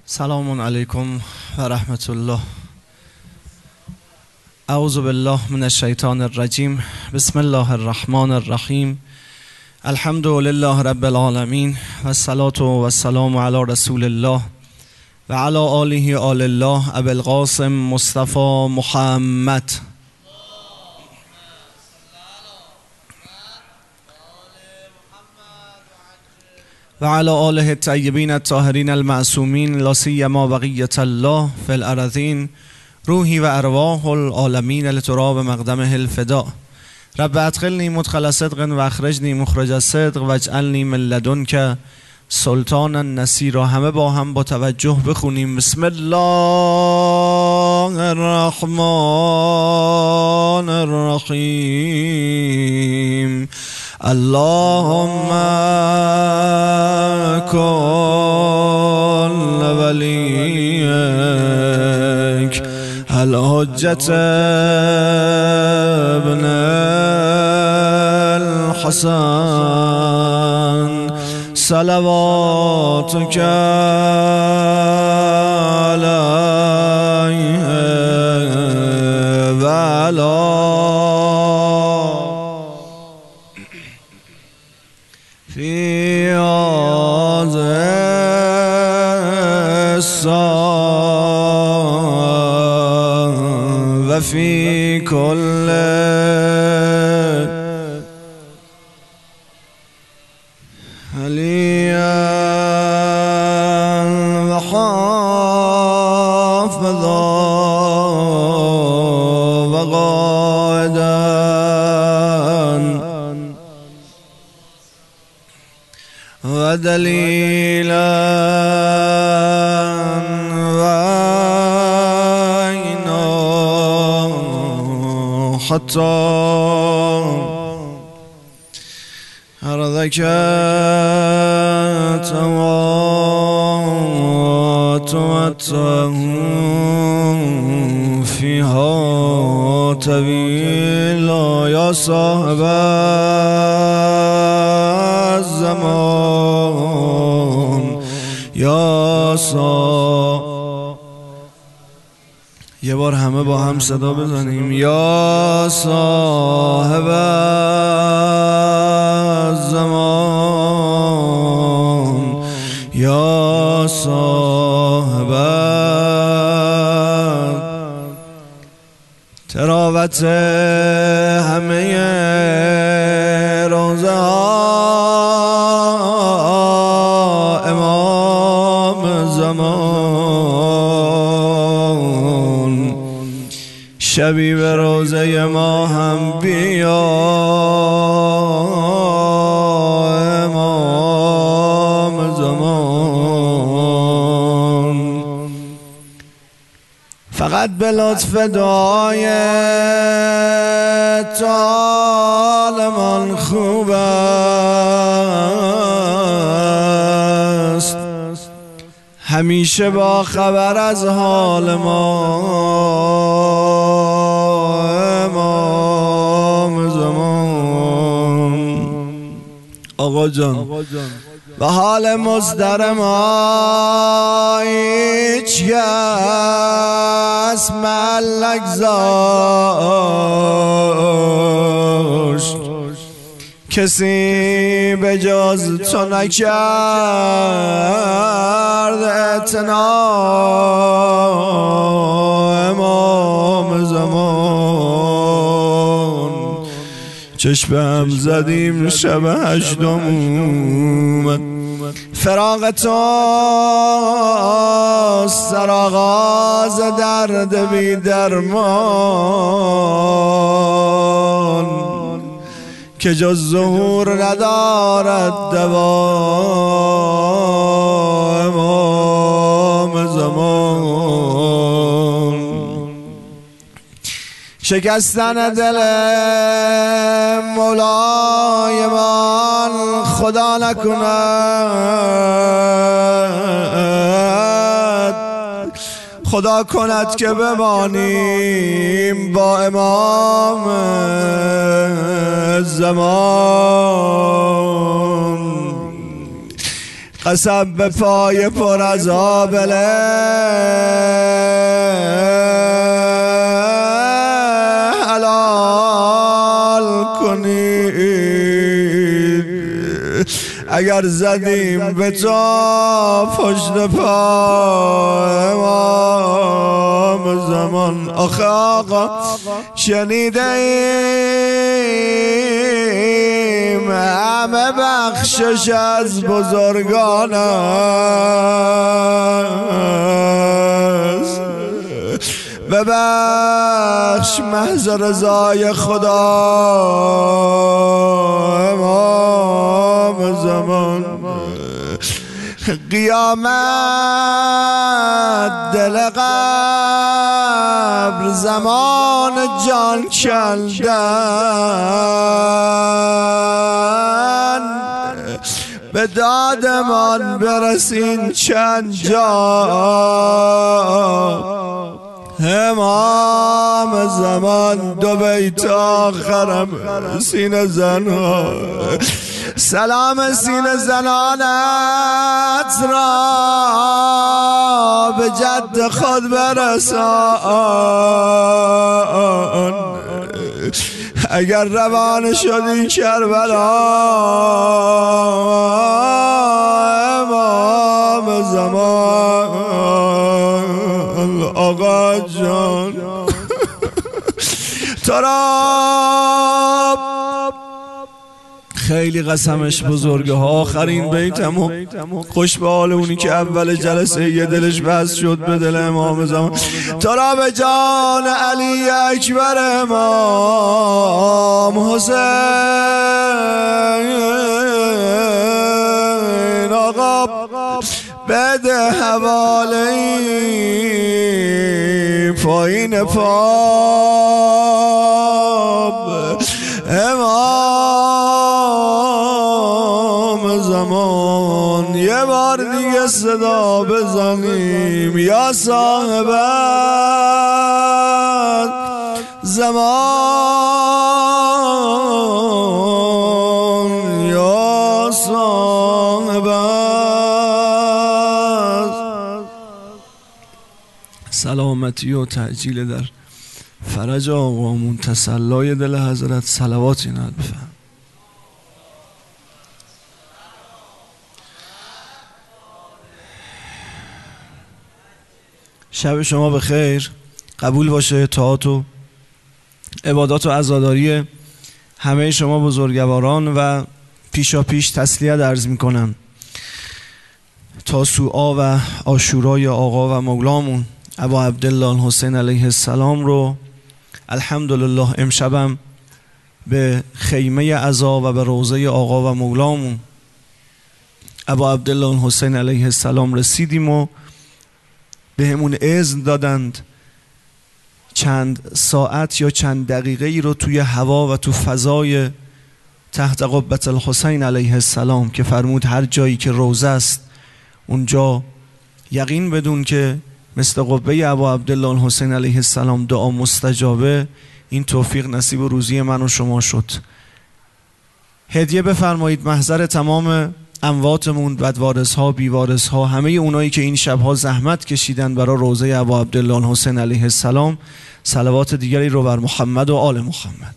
سلام علیکم و رحمت الله. اعوذ بالله من الشیطان الرجیم. بسم الله الرحمن الرحیم. الحمد لله رب العالمین و الصلاة و السلام علی رسول الله و علی آله آل الله ابی القاسم مصطفی محمد. و علی آله الطیبین الطاهرین المعصومین لا سیما بقیة الله فی الارضین روحی و ارواح العالمین لتراب مقدمه الفداء. رب ادخلنی مدخل صدق و اخرجنی مخرج صدق و اجعلنی من لدنک سلطانا نصیرا. همه با هم با توجه بخونیم. بسم الله الرحمن الرحیم. اللهم كن وليك الحجة ابن الحسن صلواتك عليه وعلى في هذه الساعة وفي كل عليا وحافظا وقائدا ودليلا وعينا حتى أرضك تواتمته فيها طويلا يا صاحب الزمان یا یه بار همه با هم صدا بزنیم. یا صاحب الزمان یا صاحب تراوت همه روزه ها امام زمان شبی به روزه ما هم بیا امام زمان. فقط به لطف دعای تو حالمان خوب است، همیشه با خبر از حال ما امام زمان. آقا جان و حال مصدر ما هیچ کس ملک زاشت، کسی به جز تو نکرد اعتنا امام زمان. چشم هم زدیم شب هشتم اومد، فراق تو سرآغاز درد بی درمان، که جز ظهور ندارد دوا امام زمان. شکستن دل مولای من خدا نکند، خدا کند که بمانیم با امام زمان. قسم به پای پر از آبله حلال کنید. اگر زدیم به جا پشت پا امام زمان. آخه آقا شنیده ایم همه بخشش از بزرگان است. ببخش محض رضای خدا امام زمان. قیامت دل قبر زمان جان کندن. به دادمان برسین چند جا امام زمان. دو بیت آخرم سینه زنها. سلام سینه زنانت را به جد خود برسان. اگر روان شدی کربلا امام زمان. آقا جان تراب خیلی قسمش بزرگه ها. آخرین بیتمو خوش به حال اونی که اول جلسه یه دلش بس شد به دل امام زمان. تراب جان علی اکبر امام حسین. آقا بده حواله پایین پا امام زمان. یه بار دیگه صدا بزنیم یا صاحب زمان یا صاحب سلامتی و تعجیل در فرج آقامون. تسلای دل حضرت صلوات اینات بفهم. شب شما بخیر. قبول باشه اطاعت و عبادات و عزاداری همه شما بزرگواران و پیشا پیش تسلیت عرض میکنم. تاسوعا و عاشورای آقا و مولامون ابا عبدالله حسین علیه السلام رو الحمدلله امشبم به خیمه عزا و به روضه آقا و مولامون ابا عبدالله حسین علیه السلام رسیدیم و به همون اذن دادند چند ساعت یا چند دقیقه ای رو توی هوا و تو فضای تحت قبة الحسین علیه السلام که فرمود هر جایی که روضه است اونجا یقین بدون که مثل قبه ابا عبدالله حسین علیه السلام دعا مستجابه. این توفیق نصیب و روزی من و شما شد. هدیه بفرمایید محضر تمام امواتمون، بدوارث‌ها، بیوارث‌ها، همه اونایی که این شب‌ها زحمت کشیدن برای روضه ابا عبدالله حسین علیه السلام. صلوات دیگری رو بر محمد و آل محمد.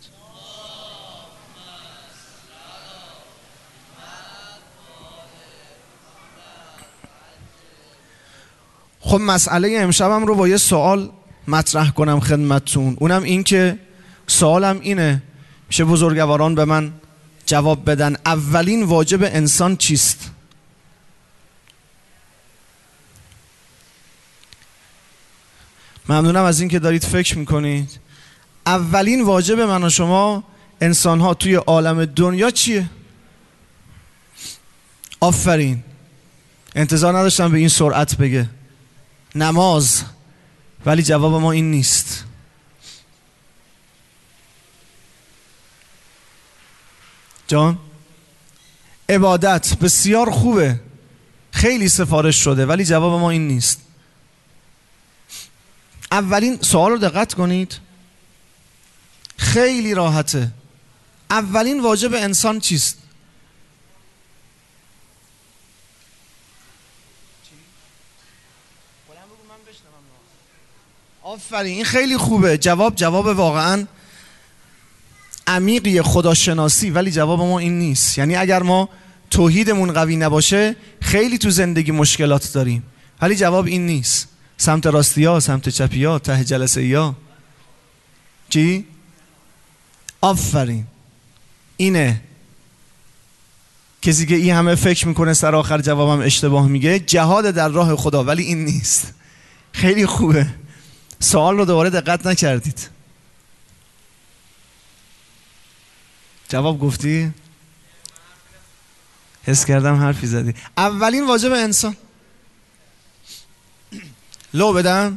خب مسئله امشبم رو با یه سوال مطرح کنم خدمتتون. اونم این که سوالم اینه، میشه بزرگواران به من جواب بدن اولین واجب انسان چیست؟ ممنونم از این که دارید فکر میکنید. اولین واجب من و شما انسان ها توی عالم دنیا چیه؟ آفرین، انتظار نداشتم به این سرعت بگه نماز، ولی جواب ما این نیست. جان عبادت بسیار خوبه، خیلی سفارش شده، ولی جواب ما این نیست. اولین سوال رو دقت کنید، خیلی راحته. اولین واجب انسان چیست؟ آفرین، این خیلی خوبه. جواب واقعا عمیقی، خداشناسی، ولی جواب ما این نیست. یعنی اگر ما توحیدمون قوی نباشه خیلی تو زندگی مشکلات داریم، ولی جواب این نیست. سمت راستی ها، سمت چپی ها، ته جلسه ها. چی؟ آفرین، اینه. کسی که این همه فکر میکنه سر آخر جوابم اشتباه میگه، جهاد در راه خدا، ولی این نیست. خیلی خوبه. سوال رو دوباره دقت نکردید. جواب گفتی؟ حس کردم حرفی زدی. اولین واجب انسان لو بدم.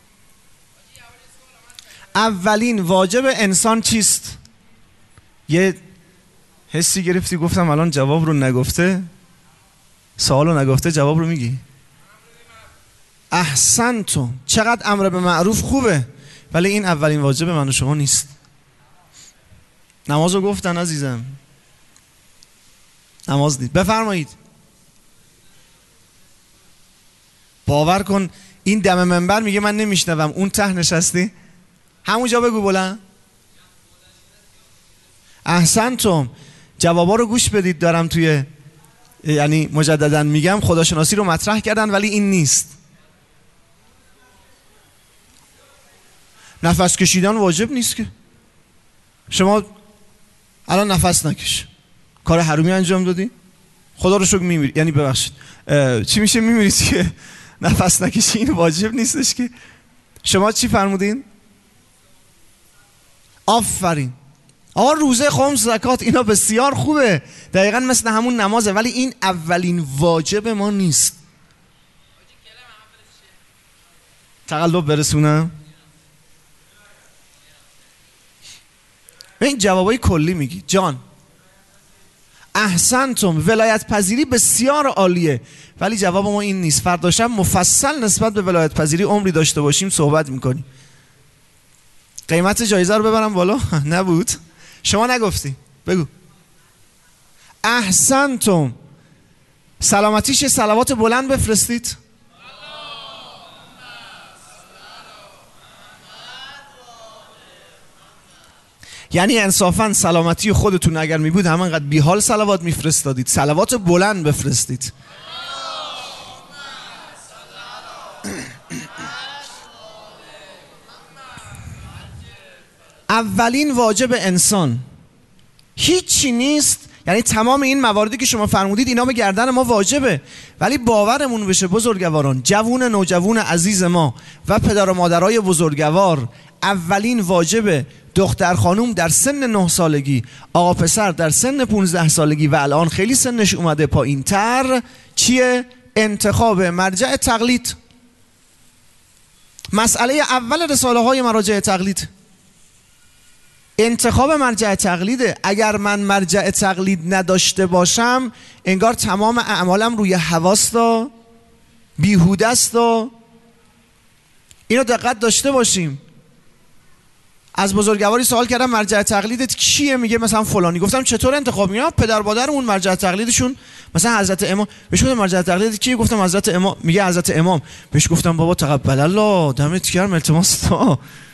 اولین واجب انسان چیست؟ یه حسی گرفتی گفتم الان جواب رو نگفته، سوال رو نگفته، جواب رو میگی. احسنتم. چقدر امر به معروف خوبه، ولی این اولین واجب من و شما نیست. نماز رو گفتن عزیزم، نماز نیست. بفرمایید. باور کن این دم منبر میگه من نمیشنوم، اون ته نشستی همونجا بگو بلند. احسنتم. جوابا رو گوش بدید. دارم توی، یعنی مجددا میگم، خداشناسی رو مطرح کردن ولی این نیست. نفس کشیدن واجب نیست که. شما الان نفس نکش، کار حرومی انجام دادی، خدا رو شکر میمیری، یعنی ببخشید چی میشه میمیری که نفس نکشی، این واجب نیستش که. شما چی فرمودین؟ آفرین. آقا روزه، خمس، زکات، اینا بسیار خوبه، دقیقا مثل همون نمازه، ولی این اولین واجب ما نیست. تقلب برسونم. این جوابای کلی میگی جان. احسنتم. ولایت پذیری بسیار عالیه، ولی جواب ما این نیست. فردا شب مفصل نسبت به ولایت پذیری عمری داشته باشیم صحبت میکنیم. قیمت جایزه رو ببرم بالا؟ نبود. شما نگفتی، بگو. احسنتم. سلامتیش صلوات بلند بفرستید. یعنی انصافا سلامتی خودتون اگر می بود همانقدر بی حال صلوات میفرستادید. صلوات بلند بفرستید. اولین واجب انسان هیچی نیست. یعنی تمام این مواردی که شما فرمودید اینا به گردن ما واجبه، ولی باورمون بشه بزرگواران، جوون نوجوون عزیز ما و پدر و مادرای بزرگوار، اولین واجب دختر خانوم در سن 9 سالگی، آقا پسر در سن 15 سالگی و الان خیلی سنش اومده پایین تر، چیه؟ انتخاب مرجع تقلید. مسئله اول رساله های مراجع تقلید انتخاب مرجع تقلیده. اگر من مرجع تقلید نداشته باشم انگار تمام اعمالم روی هواست و بیهوده است. و اینو دقت داشته باشیم. از بزرگواری سوال کردم مرجع تقلیدت کیه؟ میگه مثلا فلانی. گفتم چطور انتخاب میکنم؟ پدر مادرمون مرجع تقلیدشون مثلا حضرت امام. بهش گفتم مرجع تقلیدت کیه؟ گفتم حضرت امام. میگه حضرت امام. بهش گفتم بابا تقبل الله، دمت گرم، التماس تو.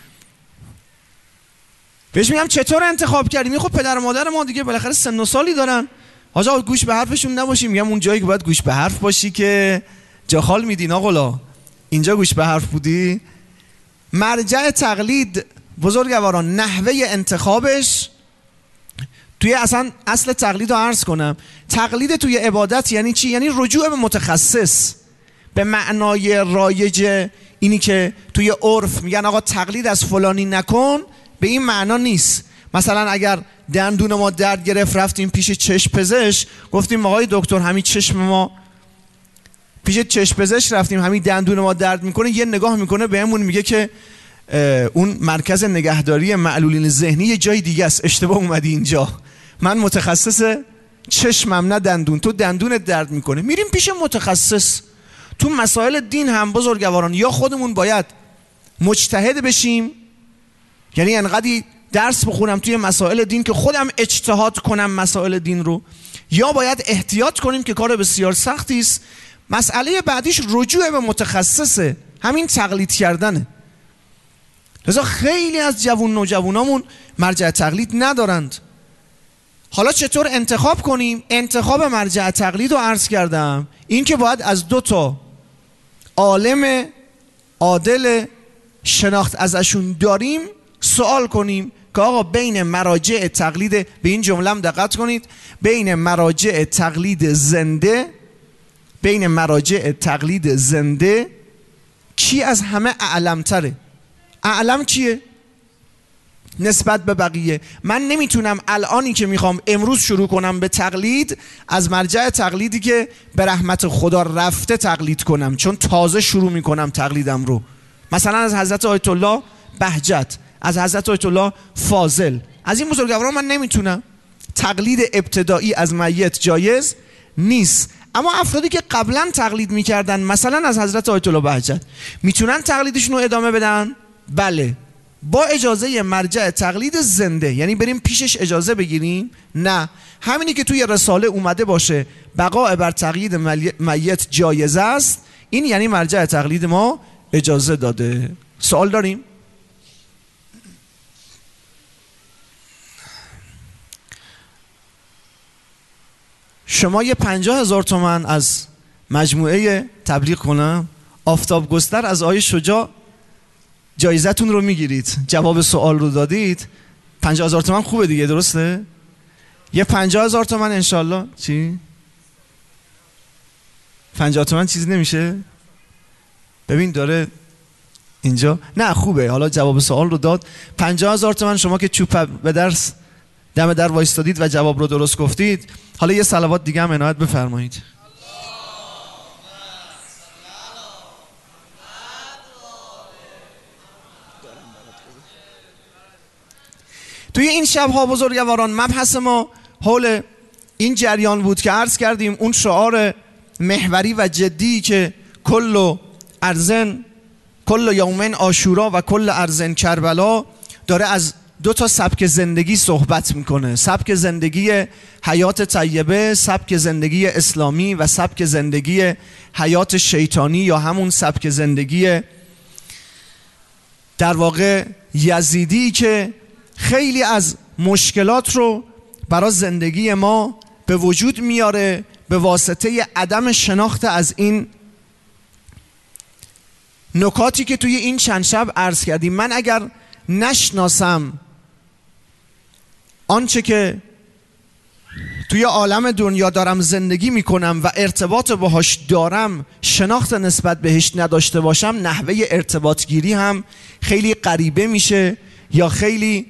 بهش میگم چطور انتخاب کردی؟ میگه خب پدر و مادر ما دیگه بالاخره سن و سالی دارن، آقا گوش به حرفشون نباشی. میگم اون جایی که باید گوش به حرف باشی که جا خال میدین آقا، اینجا گوش به حرف بودی. مرجع تقلید بزرگواران نحوه انتخابش توی اصل تقلید رو عرض کنم. تقلید توی عبادت یعنی چی؟ یعنی رجوع به متخصص به معنای رایج، اینی که توی عرف میگن آقا تقلید از فلانی نکن، به این معنا نیست. مثلا اگر دندون ما درد گرفت رفتیم پیش چشم پزشک، گفتیم آقای دکتر همین چشم ما، پیش چشم پزشک رفتیم همین دندون ما درد میکنه، یه نگاه میکنه بهمون میگه که اون مرکز نگهداری معلولین ذهنی یه جای دیگه است، اشتباه اومدی اینجا، من متخصص چشمم نه دندون، تو دندونت درد میکنه. میریم پیش متخصص. تو مسائل دین هم بزرگواران یا خودمون باید مجتهد بشیم، یعنی انقدر درس بخونم توی مسائل دین که خودم اجتهاد کنم مسائل دین رو، یا باید احتیاط کنیم که کار بسیار سختی است. مسئله بعدیش رجوع به متخصصه. همین تقلید کردنه. لذا خیلی از نوجوانامون مرجع تقلید ندارند. حالا چطور انتخاب کنیم؟ انتخاب مرجع تقلید رو عرض کردم، این که باید از 2 تا عالم عادل شناخت ازشون داریم سوال کنیم که آقا بین مراجع تقلید، به این جمله هم دقت کنید، بین مراجع تقلید زنده کی از همه اعلم تره؟ اعلم کیه؟ نسبت به بقیه. من نمیتونم الانی که میخوام امروز شروع کنم به تقلید از مرجع تقلیدی که به رحمت خدا رفته تقلید کنم، چون تازه شروع میکنم تقلیدم رو. مثلا از حضرت آیت الله بهجت، از حضرت آیت الله فاضل، از این بزرگواران من نمیتونم. تقلید ابتدایی از میت جایز نیست. اما افرادی که قبلا تقلید میکردن مثلا از حضرت آیت الله بهجت میتونن تقلیدشون رو ادامه بدن؟ بله، با اجازه مرجع تقلید زنده. یعنی بریم پیشش اجازه بگیریم؟ نه، همینی که توی رساله اومده باشه بقاء بر تقلید میت جایز است، این یعنی مرجع تقلید ما اجازه داده. سوال داریم؟ شما یه 50,000 تومان از مجموعه تبلیغ کنم آفتاب گستر از آقای شجاع جایزتون رو میگیرید. جواب سوال رو دادید، 50,000 تومان خوبه دیگه، درسته؟ یه 50,000 تومان انشالله. چی؟ 50 تومان چیزی نمیشه؟ ببین داره اینجا، نه خوبه، حالا جواب سوال رو داد. 50,000 تومان شما که چوب به درس دم در وایستادید و جواب رو درست گفتید. حالا یه صلوات دیگه هم عنایت بفرمایید. توی این شب‌ها بزرگواران مبحث ما حول این جریان بود که عرض کردیم اون شعار محوری و جدی که کل یومین عاشورا و کل ارزن کربلا داره از 2 تا سبک زندگی صحبت میکنه: سبک زندگی حیات طیبه، سبک زندگی اسلامی و سبک زندگی حیات شیطانی یا همون سبک زندگی در واقع یزیدی که خیلی از مشکلات رو برای زندگی ما به وجود میاره به واسطه عدم شناخت از این نکاتی که توی این چند شب عرض کردیم. من اگر نشناسم آنچه که توی عالم دنیا دارم زندگی میکنم و ارتباط باهاش دارم، شناخت نسبت بهش نداشته باشم، نحوه ارتباط گیری هم خیلی غریبه میشه یا خیلی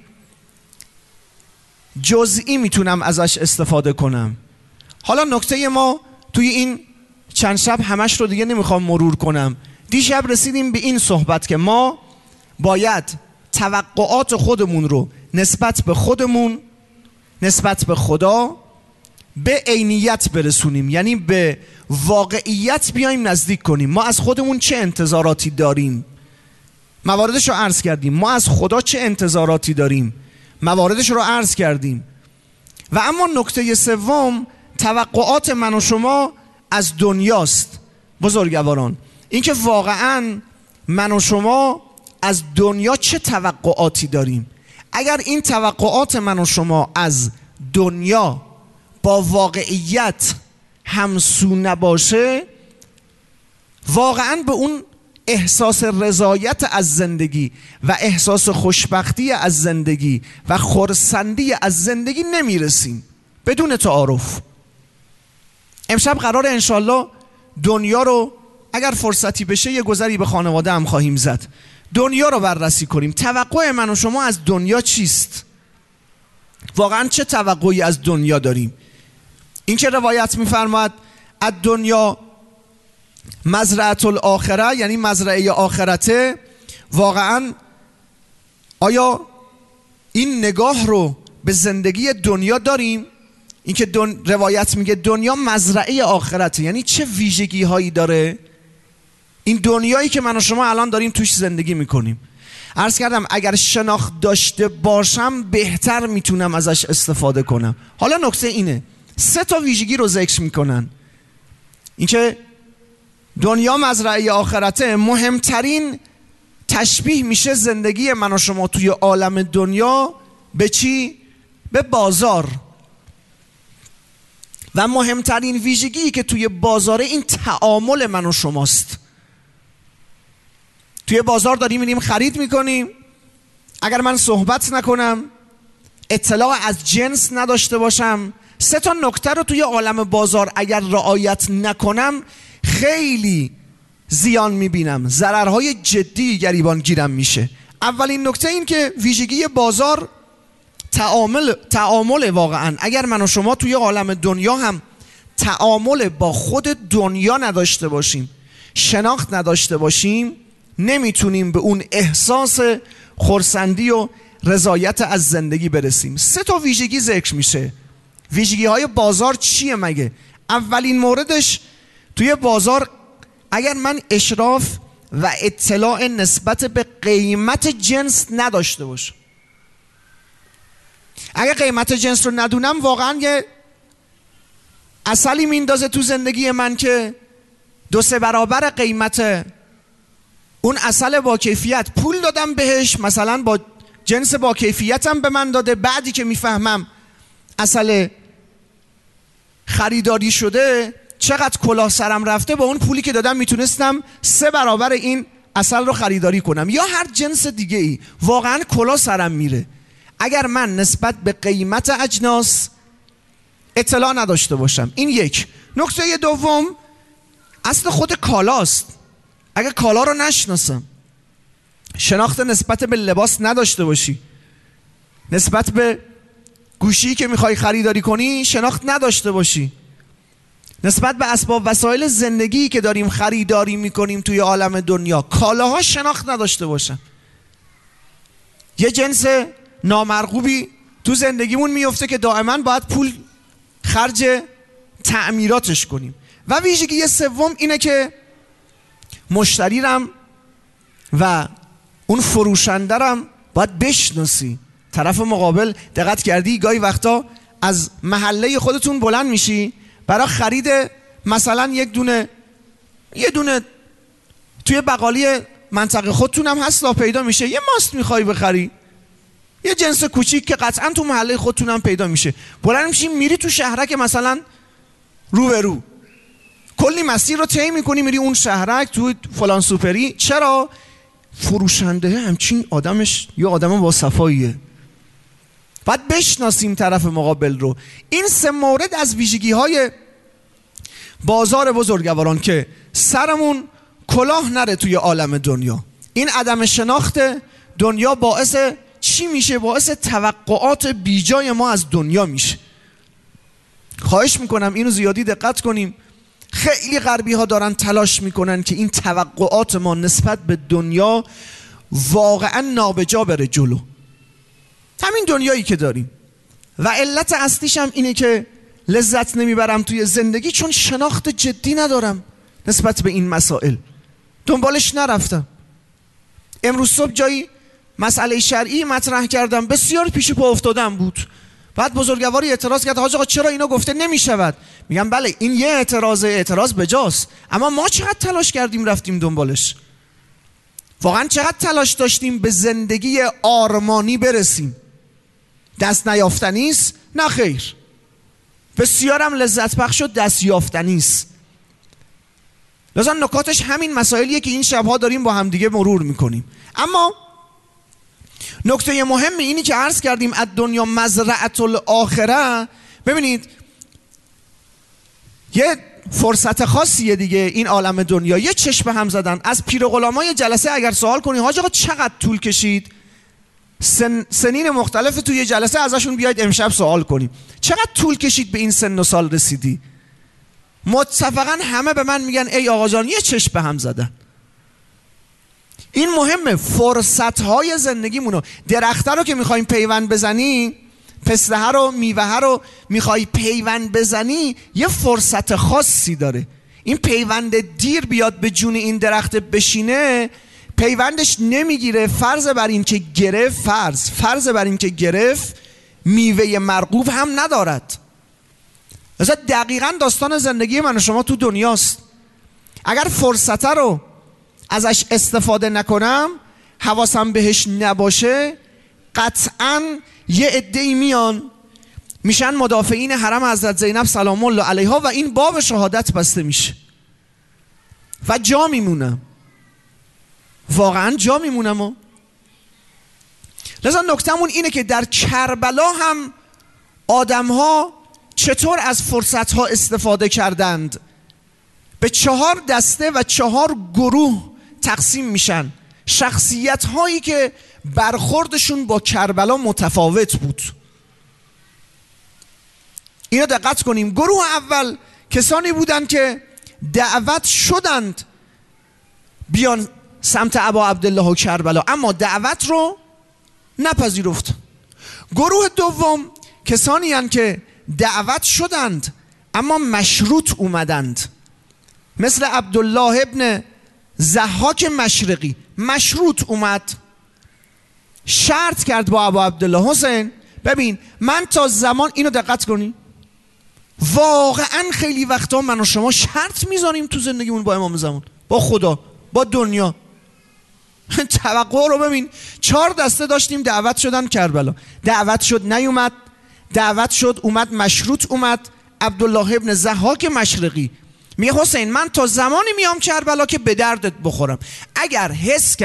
جزئی میتونم ازش استفاده کنم. حالا نکته ما توی این چند شب همش رو دیگه نمیخوام مرور کنم. دیشب رسیدیم به این صحبت که ما باید توقعات خودمون رو نسبت به خودمون، نسبت به خدا به عینیت برسونیم، یعنی به واقعیت بیایم نزدیک کنیم. ما از خودمون چه انتظاراتی داریم؟ مواردش رو عرض کردیم. ما از خدا چه انتظاراتی داریم؟ مواردش رو عرض کردیم. و اما نکته سوم توقعات من و شما از دنیاست. بزرگواران، اینکه واقعا من و شما از دنیا چه توقعاتی داریم؟ اگر این توقعات من و شما از دنیا با واقعیت همسو نباشه، واقعا به اون احساس رضایت از زندگی و احساس خوشبختی از زندگی و خرسندی از زندگی نمیرسیم. بدون تعارف امشب قرار انشالله دنیا رو اگر فرصتی بشه یه گذری به خانواده هم خواهیم زد، دنیا رو بررسی کنیم. توقع من و شما از دنیا چیست؟ واقعا چه توقعی از دنیا داریم؟ این که روایت می‌فرماد از دنیا مزرعه الاخره، یعنی مزرعه آخرته، واقعا آیا این نگاه رو به زندگی دنیا داریم؟ این که روایت میگه دنیا مزرعه آخرته، یعنی چه ویژگی هایی داره این دنیایی که من و شما الان داریم توش زندگی میکنیم؟ عرض کردم اگر شناخت داشته باشم بهتر میتونم ازش استفاده کنم. حالا نکته اینه 3 تا ویژگی رو ذکر میکنن. این که دنیا مزرعه آخرته، مهمترین تشبیه میشه زندگی من و شما توی عالم دنیا به چی؟ به بازار. و مهمترین ویژگی که توی بازار این تعامل من و شماست. توی بازار داریم میریم خرید میکنیم، اگر من صحبت نکنم، اطلاع از جنس نداشته باشم، 3 نکته رو توی عالم بازار اگر رعایت نکنم خیلی زیان میبینم، ضررهای جدی گریبان گیرم میشه. اولین نکته این که ویژگی بازار تعامل واقعا. اگر من و شما توی عالم دنیا هم تعامل با خود دنیا نداشته باشیم، شناخت نداشته باشیم، نمیتونیم به اون احساس خرسندی و رضایت از زندگی برسیم. 3 ویژگی ذکر میشه. ویژگی های بازار چیه مگه؟ اولین موردش توی بازار اگر من اشراف و اطلاع نسبت به قیمت جنس نداشته باشم، اگر قیمت جنس رو ندونم، واقعا یه عسلی میندازه تو زندگی من که 2-3 برابر قیمت اون عسل با کیفیت پول دادم بهش، مثلا با جنس با کیفیتم به من داده، بعدی که میفهمم عسل خریداری شده چقدر کلاه سرم رفته، با اون پولی که دادم میتونستم 3 برابر این عسل رو خریداری کنم. یا هر جنس دیگه ای، واقعا کلاه سرم میره اگر من نسبت به قیمت اجناس اطلاع نداشته باشم. این یک. نکته دوم اصل خود کالاست. اگر کالا رو نشناسم، شناخت نسبت به لباس نداشته باشی، نسبت به گوشی که میخوای خریداری کنی شناخت نداشته باشی، نسبت به اسباب وسایل زندگی که داریم خریداری میکنیم توی عالم دنیا کالاها شناخت نداشته باشم، یه جنس نامرغوبی تو زندگیمون میفته که دائما باید پول خرج تعمیراتش کنیم. و ویژگی سوم اینه که مشتریرم و اون فروشندرم باید بشناسی. طرف مقابل، دقت کردی گاهی وقتا از محله خودتون بلند میشی برای خرید مثلا یه دونه توی بقالی منطقه خودتون هم هست، پیدا میشه یه ماست میخوای بخری، یه جنس کوچیک که قطعا تو محله خودتون هم پیدا میشه، بلند میشی میری تو شهرک مثلا رو کلی مسیر رو طی میکنی میری اون شهرک تو فلان سوپری. چرا؟ فروشنده همچین آدمش یه آدم با صفاییه. باید بشناسیم طرف مقابل رو. این 3 مورد از ویژگی های بازار بزرگواران که سرمون کلاه نره توی عالم دنیا. این عدم شناخت دنیا باعث چی میشه؟ باعث توقعات بیجای ما از دنیا میشه. خواهش میکنم اینو زیادی دقت کنیم. خیلی غربی ها دارن تلاش میکنن که این توقعات ما نسبت به دنیا واقعا نابجا بره جلو. همین دنیایی که داریم و علت اصلیش هم اینه که لذت نمیبرم توی زندگی چون شناخت جدی ندارم نسبت به این مسائل، دنبالش نرفتم. امروز صبح جایی مسئله شرعی مطرح کردم، بسیار پیش پا افتادم بود. بعد بزرگواری اعتراض کرد حاج آقا چرا اینو گفته نمیشود؟ میگم بله این یه اعتراض بجاست، اما ما چقدر تلاش کردیم رفتیم دنبالش، واقعا چقدر تلاش داشتیم به زندگی آرمانی برسیم. دست نیافتنی است؟ نه خیر، بسیارم لذت بخش و دست یافتنی است. لذا نکاتش همین مسائلیه که این شبها داریم با هم دیگه مرور میکنیم. اما نکته مهم اینی که عرض کردیم از دنیا مزرعه الاخره. ببینید یه فرصت خاصیه دیگه این عالم دنیا، یه چشم هم زدن. از پیر و غلامای جلسه اگر سوال کنی حاج آقا چقدر طول کشید، سنین مختلف توی جلسه ازشون بیاید امشب سوال کنیم چقدر طول کشید به این سن و سال رسیدی، متفقا همه به من میگن ای آقا جان یه چشم به هم زدن. این مهمه، فرصت‌های زندگیمونو، درخته رو که میخوایم پیوند بزنی، پسته رو میوه رو میخوای پیوند بزنی، یه فرصت خاصی داره. این پیوند دیر بیاد به جون این درخت بشینه، پیوندش نمیگیره. فرض بر این که گرفت میوه مرغوب هم ندارد. مثلا دقیقاً داستان زندگی من و شما تو دنیاست. اگر فرصت رو ازش استفاده نکنم، حواسم بهش نباشه، قطعاً یه عده‌ای میان میشن مدافعین حرم حضرت زینب سلام الله علیها و این باب شهادت بسته میشه و جا میمونم، واقعا جا میمونم. لذا نکتمون اینه که در کربلا هم آدم‌ها چطور از فرصت‌ها استفاده کردند. به 4 دسته و 4 گروه تقسیم میشن، شخصیت‌هایی که برخوردشون با کربلا متفاوت بود. اینو دقت کنیم. گروه اول کسانی بودند که دعوت شدند بیان سمت ابا عبدالله و کربلا، اما دعوت رو نپذیرفت. گروه دوم کسانی هستند که دعوت شدند اما مشروط اومدند، مثل عبدالله ابن ضحاک مشرقی. مشروط اومد، شرط کرد با ابا عبدالله حسین ببین من تا زمان، اینو دقت کنی، واقعا خیلی وقتا من و شما شرط میذاریم تو زندگیمون با امام زمان، با خدا، با دنیا. توقع رو ببین. 4 دسته داشتیم دعوت شدن کربلا، دعوت شد نیومد، دعوت شد اومد، مشروط اومد. عبدالله ابن ضحاک مشرقی میگه حسین من تا زمانی میام کربلا که به دردت بخورم، اگر حس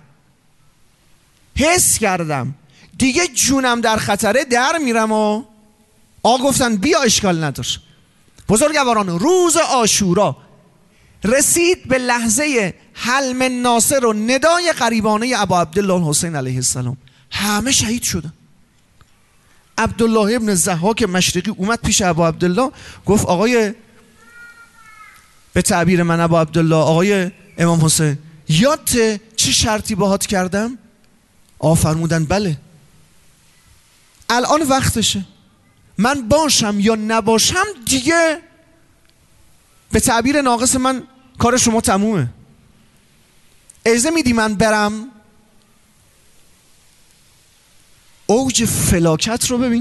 کردم دیگه جونم در خطره در میرم. و آقا گفتن بیا اشکال ندار. بزرگواران، روز عاشورا رسید به لحظه حلم ناصر و ندای غریبانه ابا عبدالله حسین علیه السلام. همه شهید شدن. عبدالله ابن ضحاک مشرقی اومد پیش ابا عبدالله گفت آقای، به تعبیر من ابا عبدالله، آقای امام حسین یادت چه شرطی باهات کردم؟ فرمودن بله، الان وقتشه، من باشم یا نباشم دیگه به تعبیر ناقص من کار شما تمومه، اجازه میدی من برم؟ اوج فلاکت رو ببین.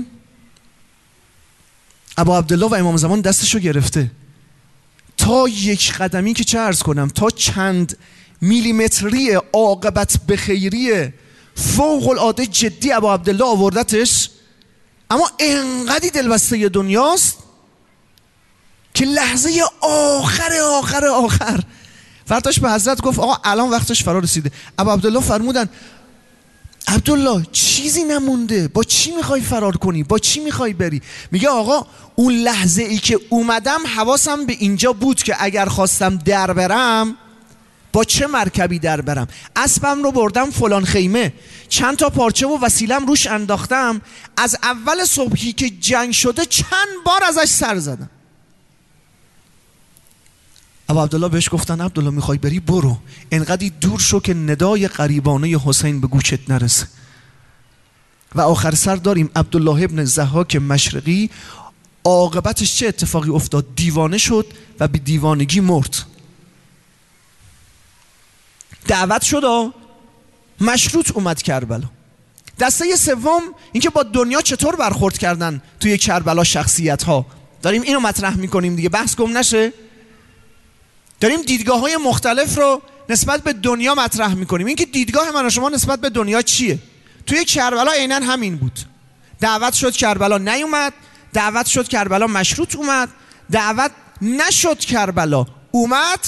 ابا عبدالله و امام زمان دستشو گرفته تا 1 قدمی که چه عرض کنم، تا چند میلیمتری عاقبت بخیری فوق العاده جدی ابا عبدالله آوردتش، اما انقدی دلبسته دنیاست که لحظه آخر فرداش به حضرت گفت آقا الان وقتش فرا رسیده. ابا عبدالله فرمودن عبدالله چیزی نمونده، با چی میخوای فرار کنی؟ با چی میخوای بری؟ میگه آقا اون لحظه ای که اومدم حواسم به اینجا بود که اگر خواستم در برم با چه مرکبی در برم. اسبم رو بردم فلان خیمه، چند تا پارچه و وسیلم روش انداختم، از اول صبحی که جنگ شده چند بار ازش سر زدم. ابا عبدالله بهش گفتن عبدالله میخوای بری برو، انقدی دور شو که ندای غریبانه حسین به گوشت نرسه. و آخر سر داریم عبدالله ابن ضحاک مشرقی، عاقبتش چه اتفاقی افتاد؟ دیوانه شد و به دیوانگی مرد. دعوت شد، مشروط اومد کربلا. دسته سوم اینکه با دنیا چطور برخورد کردن توی کربلا شخصیت ها، داریم اینو مطرح میکنیم دیگه، بحث گم نشه. داریم دیدگاه های مختلف رو نسبت به دنیا مطرح میکنیم. اینکه دیدگاه من و شما نسبت به دنیا چیه؟ توی کربلا عیناً همین بود. دعوت شد کربلا نیومد، دعوت شد کربلا مشروط اومد، دعوت نشد کربلا اومد.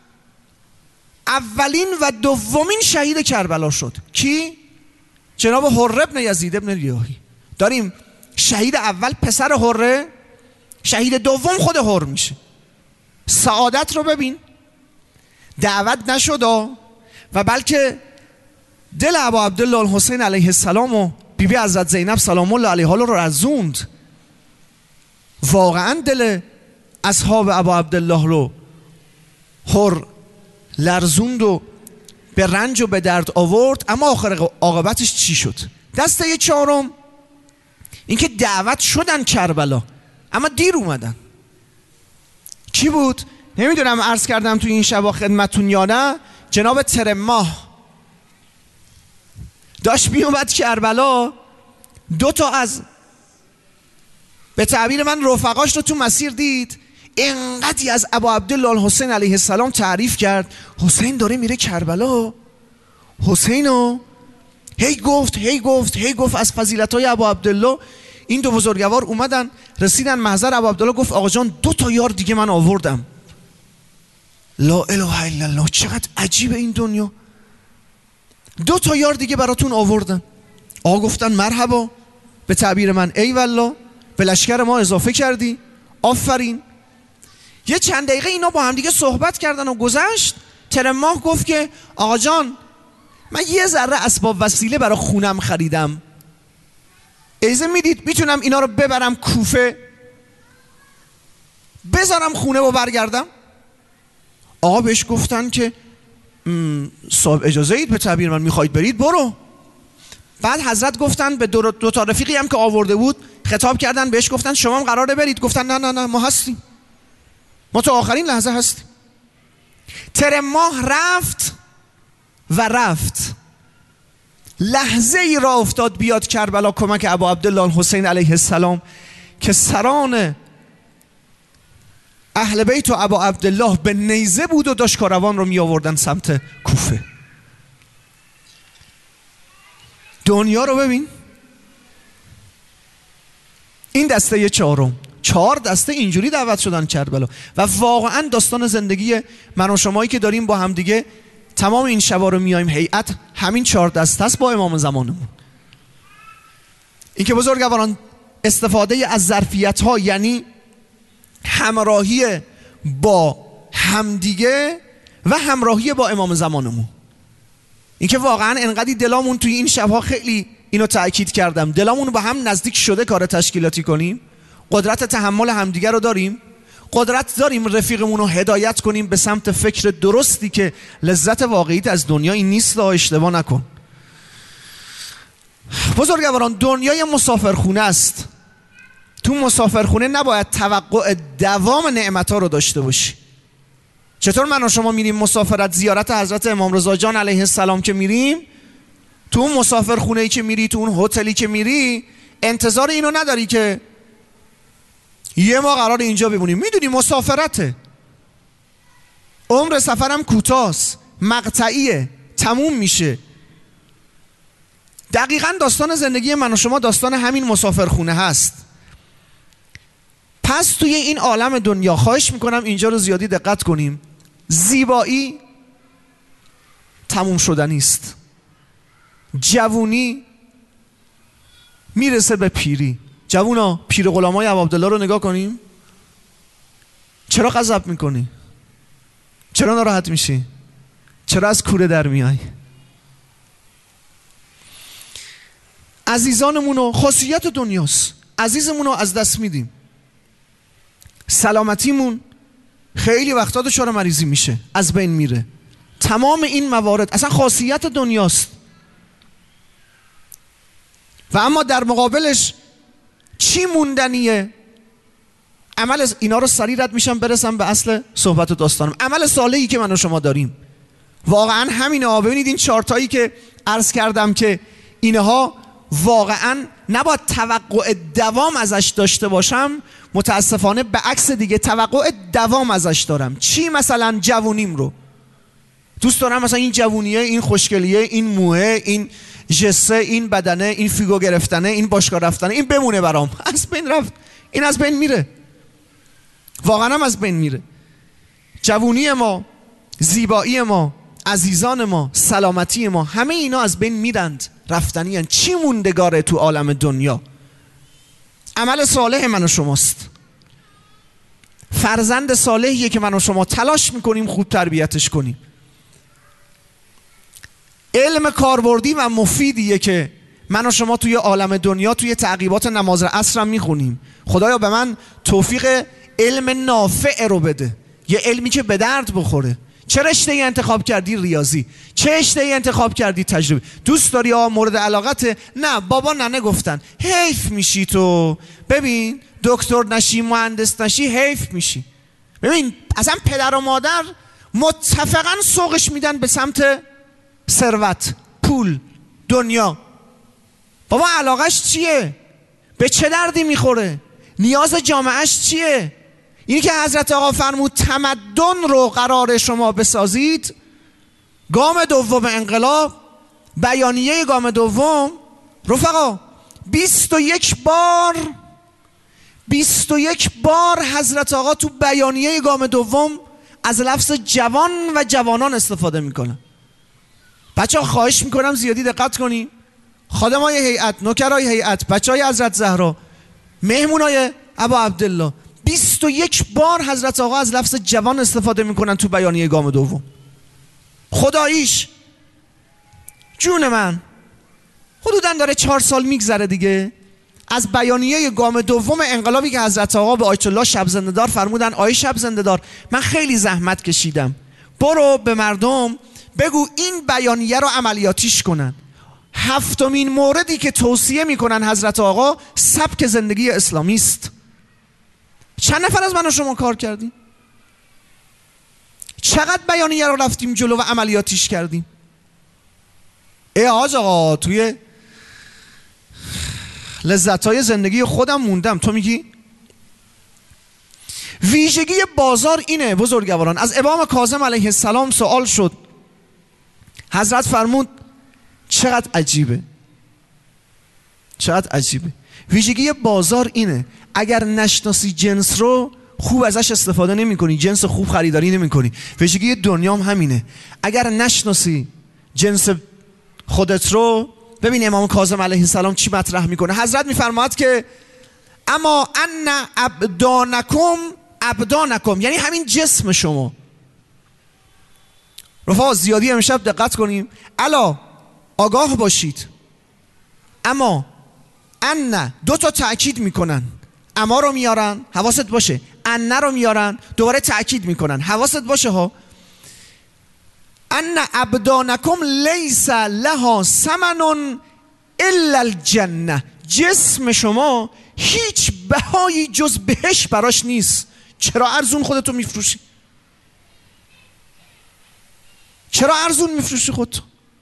اولین و دومین شهید کربلا شد کی؟ جناب حره ابن یزید ابن ریاحی. داریم شهید اول پسر حره، شهید دوم خود حر میشه. سعادت رو ببین. دعوت نشد و بلکه دل ابا عبدالله الحسین علیه السلام و بیبی حضرت زینب سلام الله علیها رو رزوند. واقعا دل اصحاب ابا عبدالله رو حر لرزوند و به رنج و به درد آورد. اما آخر عاقبتش چی شد؟ دسته چهارم اینکه دعوت شدن کربلا اما دیر اومدن. کی بود؟ نمیدونم عرض کردم توی این شبا خدمتون یا نه. جناب ترماه داشت میومد کربلا، 2 تا از به تعبیر من رفقاش رو تو مسیر دید. انقدی از ابا عبدالله الحسین علیه السلام تعریف کرد. حسین داره میره کربلا، حسینو هی گفت از فضیلت‌های ابا عبدالله. این دو بزرگوار اومدن رسیدن محضر ابا عبدالله، گفت آقا جان 2 یار دیگه من آوردم. لا اله الا الله، چقدر عجیبه این دنیا. 2 یار دیگه براتون آوردن. آقا گفتن مرحبا، به تعبیر من ای والله، به لشکر ما اضافه کردی، آفرین. یه چند دقیقه اینا با هم دیگه صحبت کردن و گذشت. ترماه گفت که آقا جان من یه ذره اسباب وسیله برای خونم خریدم، اجازه میدید میتونم اینا رو ببرم کوفه، بذارم خونه و برگردم؟ آقا بهش گفتن که صاحب اجازه اید، به تعبیر من میخواید برید برو. بعد حضرت گفتن به 2 تا رفیقی هم که آورده بود خطاب کردن، بهش گفتن شما هم قراره برید؟ گفتن نه ما هستیم، ما تا آخرین لحظه هستیم. ترماه رفت لحظه ای را افتاد بیاد کربلا کمک ابا عبدالله الحسین علیه السلام که سران اهل بیت و ابا عبدالله به نیزه بود و داشت کاروان رو می آوردن سمت کوفه. دنیا رو ببین. این دسته 4 دسته اینجوری دعوت شدن کربلا. و واقعا داستان زندگی من و شمایی که داریم با هم دیگه تمام این شبا رو میایم هیئت، همین 4 دسته است با امام زمانمون. این که بزرگواران استفاده از ظرفیت ها یعنی همراهی با همدیگه و همراهی با امام زمانمون. این که واقعا انقدی دلامون توی این شبها خیلی اینو تأکید کردم، دلامون با هم نزدیک شده کار تشکیلاتی کنیم. قدرت تحمل همدیگه رو داریم، قدرت داریم رفیقمون رو هدایت کنیم به سمت فکر درستی که لذت واقعیت از دنیا این نیست. اشتباه نکن بزرگواران، دنیای مسافرخونه است. تو مسافرخونه نباید توقع دوام نعمت‌ها رو داشته باشی. چطور من و شما میریم مسافرت زیارت حضرت امام رضا جان علیه السلام که میریم، تو اون مسافرخونه‌ای که میری، تو اون هتلی که میری، انتظار اینو نداری که یه ما قرار اینجا بمونیم. میدونی مسافرته، عمر سفرم کوتاست، مقطعیه، تموم میشه. دقیقاً داستان زندگی من و شما داستان همین مسافرخونه هست. پس توی این عالم دنیا خواهش میکنم اینجا رو زیادی دقت کنیم. زیبایی تموم شدنی است. جوونی میرسه به پیری. جوونا، پیر غلامای ابا عبدالله رو نگاه کنیم. چرا غضب میکنی؟ چرا ناراحت میشی؟ چرا از کوره در میای؟ عزیزانمونو، خاصیت دنیاست، عزیزمونو از دست میدیم. سلامتیمون خیلی وقتا دچار مریضی میشه، از بین میره. تمام این موارد اصلا خاصیت دنیاست. و اما در مقابلش چی موندنیه؟ عمل. اینا رو سریع رد میشم برسم به اصل صحبت و داستانم. عمل صالحی که من و شما داریم واقعا همینه. ببینید این 4 تایی که عرض کردم که اینها واقعا نباید توقع دوام ازش داشته باشم، متاسفانه به عکس دیگه توقع دوام ازش دارم. چی؟ مثلا جوونیم رو دوست دارم، مثلا این جوونیه، این خوشگلیه، این موه، این جسه، این بدنه، این فیگو گرفتنه، این باشگاه رفتنه، این بمونه برام. از بین رفت، این از بین میره، واقعا هم از بین میره. جوونی ما، زیبایی ما، عزیزان ما، سلامتی ما، همه اینا از بین میرند، رفتنی هن. چی موندگاره تو عالم دنیا؟ عمل صالح من و شماست. فرزند صالحیه که من و شما تلاش میکنیم خوب تربیتش کنیم. علم کاربردی و مفیدیه که من و شما توی عالم دنیا توی تعقیبات نماز عصر هم میخونیم. خدایا به من توفیق علم نافع رو بده، یه علمی که به درد بخوره. چه رشته‌ای انتخاب کردی؟ ریاضی. چه رشته‌ای انتخاب کردی؟ تجربه. دوست داری مورد علاقته؟ نه بابا ننه گفتن. حیف میشی تو. ببین دکتر نشی، مهندس نشی، حیف میشی. ببین اصلا پدر و مادر متفقاً سوقش میدن به سمت ثروت، پول، دنیا. بابا علاقش چیه؟ به چه دردی میخوره؟ نیاز جامعهش چیه؟ اینی که حضرت آقا فرمود تمدن رو قرار شما بسازید، گام دوم انقلاب، بیانیه گام دوم، رفقا 21 بار حضرت آقا تو بیانیه گام دوم از لفظ جوان و جوانان استفاده میکنن. بچه ها خواهش میکنم زیادی دقت کنیم، خادمای هیئت، نوکرای هیئت، بچه های حضرت زهرا، مهمونای ابا عبدالله، 21 بار حضرت آقا از لفظ جوان استفاده میکنن تو بیانیه گام دوم. خداییش جون من حدوداً داره 4 سال میگذره دیگه از بیانیه گام دوم انقلابی که حضرت آقا به آیت الله شب زنده دار فرمودن آی شب زنده دار من خیلی زحمت کشیدم، برو به مردم بگو این بیانیه رو عملیاتیش کنن. 7مین موردی که توصیه میکنن حضرت آقا سبک زندگی اسلامی است. چند نفر از من و شما کار کردیم؟ چقدر بیانیه رو رفتیم جلو و عملیاتیش کردیم؟ ای حاج آقا توی لذت‌های زندگی خودم موندم، تو میگی؟ ویژگی بازار اینه بزرگواران. از امام کاظم علیه السلام سوال شد، حضرت فرمود چقدر عجیبه، چقدر عجیبه. ویژگی بازار اینه اگر نشناسی جنس رو خوب ازش استفاده نمی کنی، جنس خوب خریداری نمی کنی. ویژگی دنیا هم همینه، اگر نشناسی جنس خودت رو. ببین امام کاظم علیه السلام چی مطرح میکنه. حضرت میفرماید که اما ان ابدانکم یعنی همین جسم شما. رفقا زیادی امشب دقت کنیم، الا آگاه باشید. اما ان 2 تا تأکید میکنن، اما رو میارن حواست باشه، ان رو میارن دوباره تأکید میکنن حواست باشه ها. ان ابدانکم لیس لها ثمن الا الجنه، جسم شما هیچ بهایی جز بهش براش نیست. چرا ارزون خودتو میفروشی؟ چرا ارزون میفروشی خودتو؟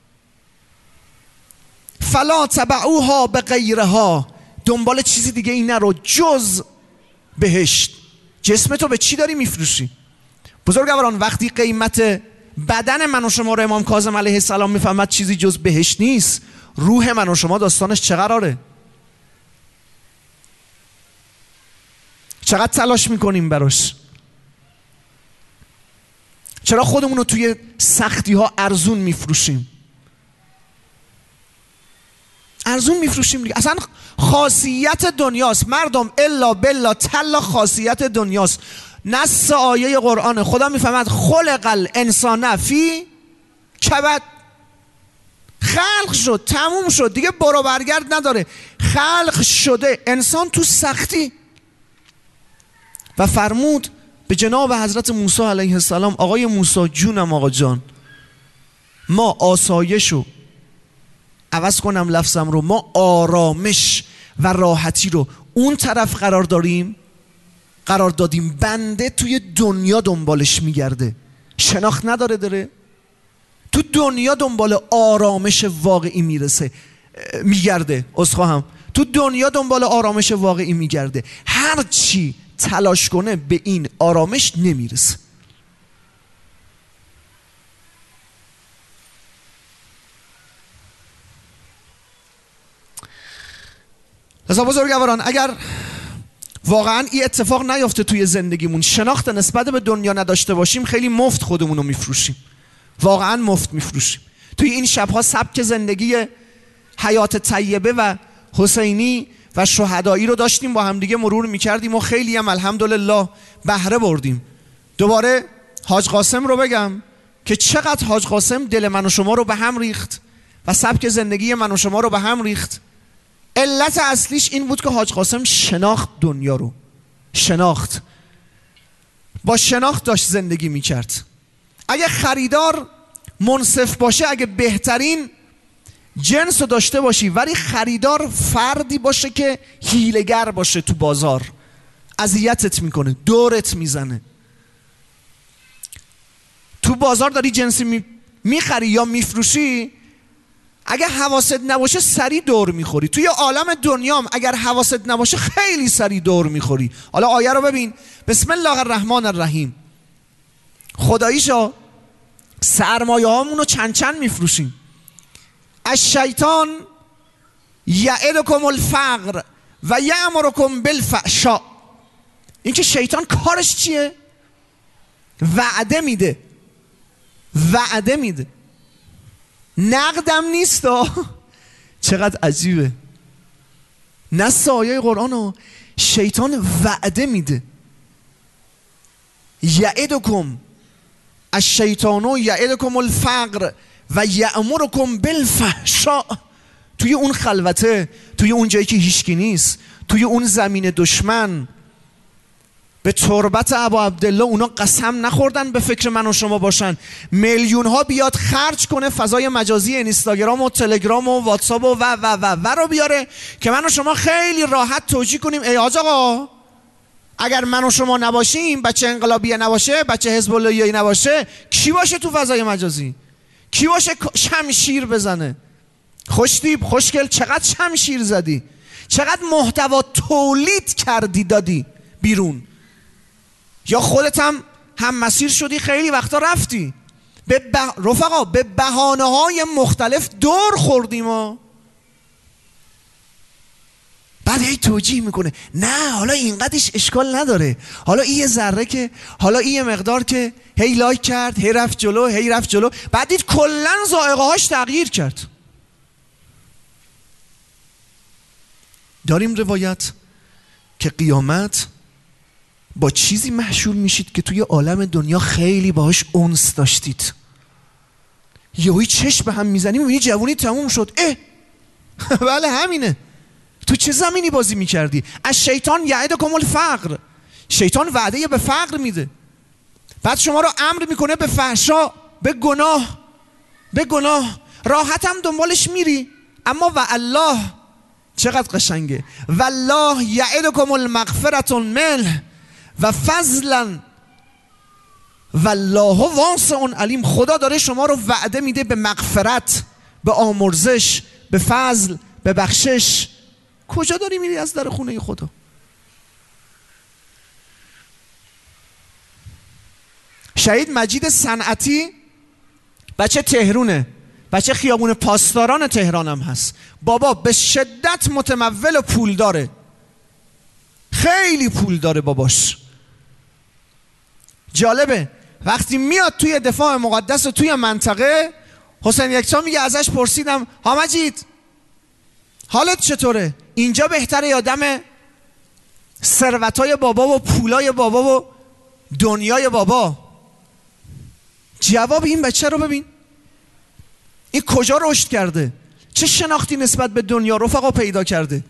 فلا تبعوها به غیرها، دنبال چیزی دیگه این نرو جز بهشت. جسم تو به چی داری میفروشی؟ بزرگواران وقتی قیمت بدن من و شما رو امام کاظم علیه السلام میفهمد چیزی جز بهشت نیست، روح من و شما داستانش چه قراره؟ چقدر تلاش میکنیم براش؟ چرا خودمون رو توی سختی ها ارزون میفروشیم؟ ارزون میفروشیم دیگه. اصلا خاصیت دنیاست مردم، الا بالله تلا خاصیت دنیاست. نص آیه قرآن خدا میفهمد خلق الانسان فی کبد، خلق شد تموم شد دیگه برو برگرد نداره، خلق شده انسان تو سختی. و فرمود به جناب حضرت موسی علیه السلام آقای موسی جونم آقا جان، ما آسایشو عوض کنم لفظم رو، ما آرامش و راحتی رو اون طرف قرار دادیم بنده توی دنیا دنبالش میگرده، شناخت نداره، داره تو دنیا دنبال آرامش واقعی میگرده، عذرخواهم، تو دنیا دنبال آرامش واقعی میگرده، هر چی تلاش کنه به این آرامش نمیرسه. لذا بزرگواران اگر واقعا این اتفاق نیفته توی زندگیمون، شناخت نسبت به دنیا نداشته باشیم، خیلی مفت خودمون رو میفروشیم، واقعا مفت میفروشیم. توی این شبها سبک زندگی حیات طیبه و حسینی و شهدایی رو داشتیم با همدیگه مرور میکردیم و خیلی هم الحمدلله بهره بردیم. دوباره حاج قاسم رو بگم که چقدر حاج قاسم دل من و شما رو به هم ریخت و سبک زندگی من و شما رو به هم ریخت. علت اصلیش این بود که حاج قاسم شناخت دنیا رو، با شناخت داشت زندگی میکرد. اگه خریدار منصف باشه، اگه بهترین جنس رو داشته باشی ولی خریدار فردی باشه که حیله‌گر باشه، تو بازار اذیتت میکنه، دورت میزنه، تو بازار داری جنسی میخری یا میفروشی، اگه حواست نباشه سری دور میخوری. توی عالم دنیام اگر حواست نباشه خیلی سری دور میخوری. حالا آیه رو ببین. بسم الله الرحمن الرحیم. خداییشا سرمایه هامون رو چند میفروشیم. الشیطان یعدکم الفقر و یأمرکم بالفحشاء. این که شیطان کارش چیه؟ وعده میده. وعده میده، نقدم نیست. چقدر عجیبه. نص آیه قرآن. شیطان وعده میده. یعدکم الشیطان یعدکم الفقر و یأمرکم بالفحشاء. توی اون خلوته، توی اون جایی که هیچکی نیست، توی اون زمین دشمن، به تربت ابا عبدالله اونا قسم نخوردن به فکر من و شما باشن. میلیون ها بیاد خرج کنه فضای مجازی اینستاگرام و تلگرام و واتساپ و رو بیاره که من و شما خیلی راحت توجیه کنیم ای حاج آقا اگر من و شما نباشیم، بچه انقلابیه نباشه، بچه حزب اللهی نباشه، کی باشه تو فضای مجازی؟ کی باشه شمشیر بزنه؟ خوشتیب خوشگل چقدر شمشیر زدی، چقدر محتوا تولید کردی دادی بیرون، یا خودت هم مسیر شدی خیلی وقتا رفتی رفقا به بهانه های مختلف دور خوردیم و بعد هی توجیه میکنه نه حالا اینقدرش اشکال نداره، حالا این یه ذره که، حالا این یه مقدار که، هی لایک کرد، هی رفت جلو، بعد دید کلن ذائقه هاش تغییر کرد. داریم روایت که قیامت با چیزی محشور میشید که توی عالم دنیا خیلی باهاش انس داشتید. یهویی چشم به هم میزنی میبینی جوونی تموم شد. بله همینه. تو چه زمینی بازی میکردی؟ از شیطان یعدکم الفقر. شیطان وعده به فقر میده، بعد شما رو امر میکنه به فحشا، به گناه. راحت هم دنبالش میری، اما و الله چقدر قشنگه. والله یعدکم المغفرة منه و فضلا والله واسع علیم. خدا داره شما رو وعده میده به مغفرت، به آمرزش، به فضل، به بخشش. کجا داری میری از در خونه خدا؟ شهید مجید صنعتی بچه تهرونه، بچه خیابون پاسداران تهران هم هست. بابا به شدت متمول و پول داره، خیلی پول داره باباش. جالبه وقتی میاد توی دفاع مقدس و توی منطقه، حسین یکتا میگه ازش پرسیدم ها مجید حالت چطوره؟ اینجا بهتره یا دم ثروتای بابا و پولای بابا و دنیای بابا؟ جواب این بچه رو ببین، این کجا رشد کرده، چه شناختی نسبت به دنیا رفقا پیدا کرده.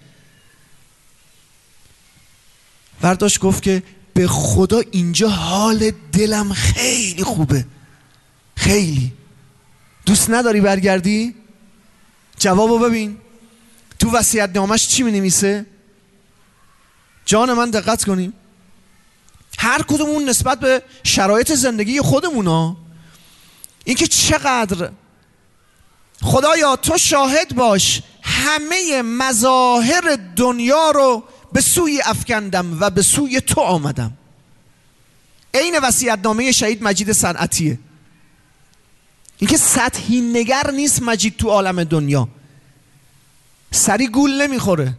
برداشت گفت که به خدا اینجا حال دلم خیلی خوبه، خیلی. دوست نداری برگردی؟ جوابو ببین تو وصیت‌نامه‌اش چی می‌نویسه؟ جان من دقت کنیم، هر کدومون نسبت به شرایط زندگی خودمونا، این که چقدر خدایا تو شاهد باش همه مظاهر دنیا رو به سوی افکندم و به سوی تو آمدم. این وصیت‌نامه شهید مجید صنعتیه. این که سطحی نگر نیست مجید تو عالم دنیا، سری گول نمیخوره،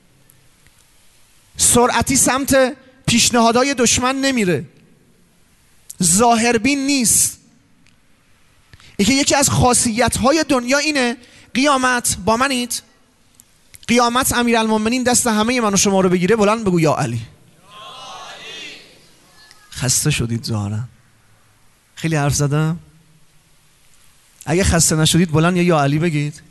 سرعتی سمت پیشنهادهای دشمن نمیره، ظاهربین نیست. این که یکی از خاصیت‌های دنیا اینه، قیامت با منید، قیامت امیرالمومنین دست همه من و شما رو بگیره، بلند بگو یا علی. خسته شدید ظاهرا، خیلی حرف زدم. اگه خسته نشدید بلند یا علی بگید.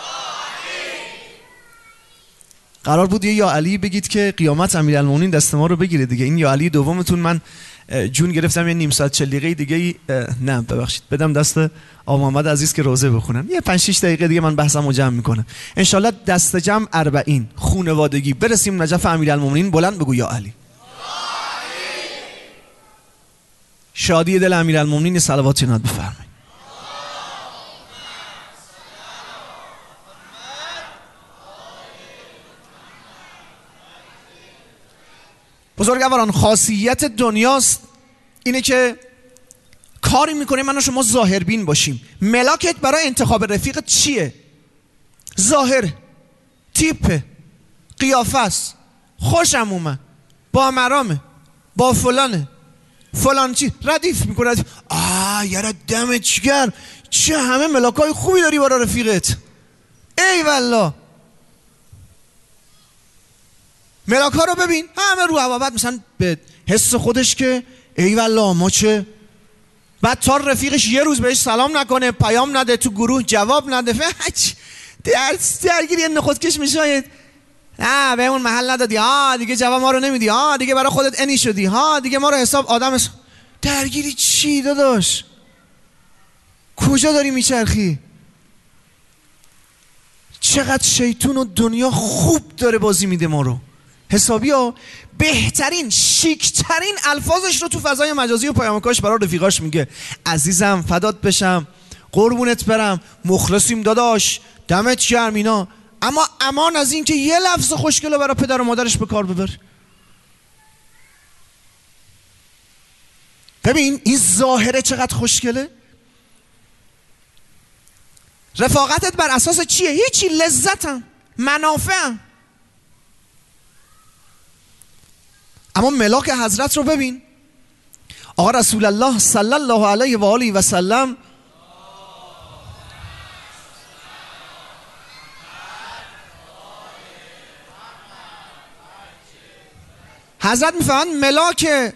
قرار بود یا علی بگید که قیامت امیرالمومنین دست ما رو بگیره دیگه. این یا علی دومتون من جون گرفتم یه نیم ساعت 40 دقیقه دیگه نه ببخشید بدم دست آقا محمد عزیز که روزه بخونن، یه 5-6 دقیقه دیگه من بحثمو جمع میکنم انشالله. دست جمع 40 خونوادگی برسیم نجف امیرالمومنین، بلند بگو یا علی. شادی دل امیرالمومنین صلوات جنات بفرمایید. بزرگواران خاصیت دنیاست اینه که کاری میکنه من و شما ظاهربین باشیم. ملاکت برای انتخاب رفیقت چیه؟ ظاهر، تیپ، قیافه است، خوشم اومد، با مرامه، با فلانه، فلان چی ردیف میکنه. یاره دمت چیگر، چه همه ملاکای خوبی داری برای رفیقت. ای والله ملاک ها رو ببین، همه رو هوا. مثلا به حس خودش که ای والله ما چه، بعد تا رفیقش یه روز بهش سلام نکنه، پیام نده، تو گروه جواب نده، درگیری نخودکش میشه. به اون محل ندادی، دیگه جواب ما رو نمیدی، دیگه برای خودت انی شدی، دیگه ما رو حساب آدم درگیری چی داداش؟ کجا داری میچرخی؟ چقدر شیطون و دنیا خوب داره بازی میده ما رو. حسابی ها بهترین شیکترین الفاظش رو تو فضای مجازی و پیامکاش برای رفیقاش میگه. عزیزم، فدات بشم، قربونت برم، مخلصیم داداش، دمت گرم اینا. اما امان از این که یه لفظ خوشگل رو برای پدر و مادرش به کار ببر. ببین این ظاهره چقدر خوشگله. رفاقتت بر اساس چیه؟ هیچی، لذتم، منافعم. اما ملاک حضرت رو ببین. آقا رسول الله صلی الله علیه و آله و سلم حضرت میفهمند ملاک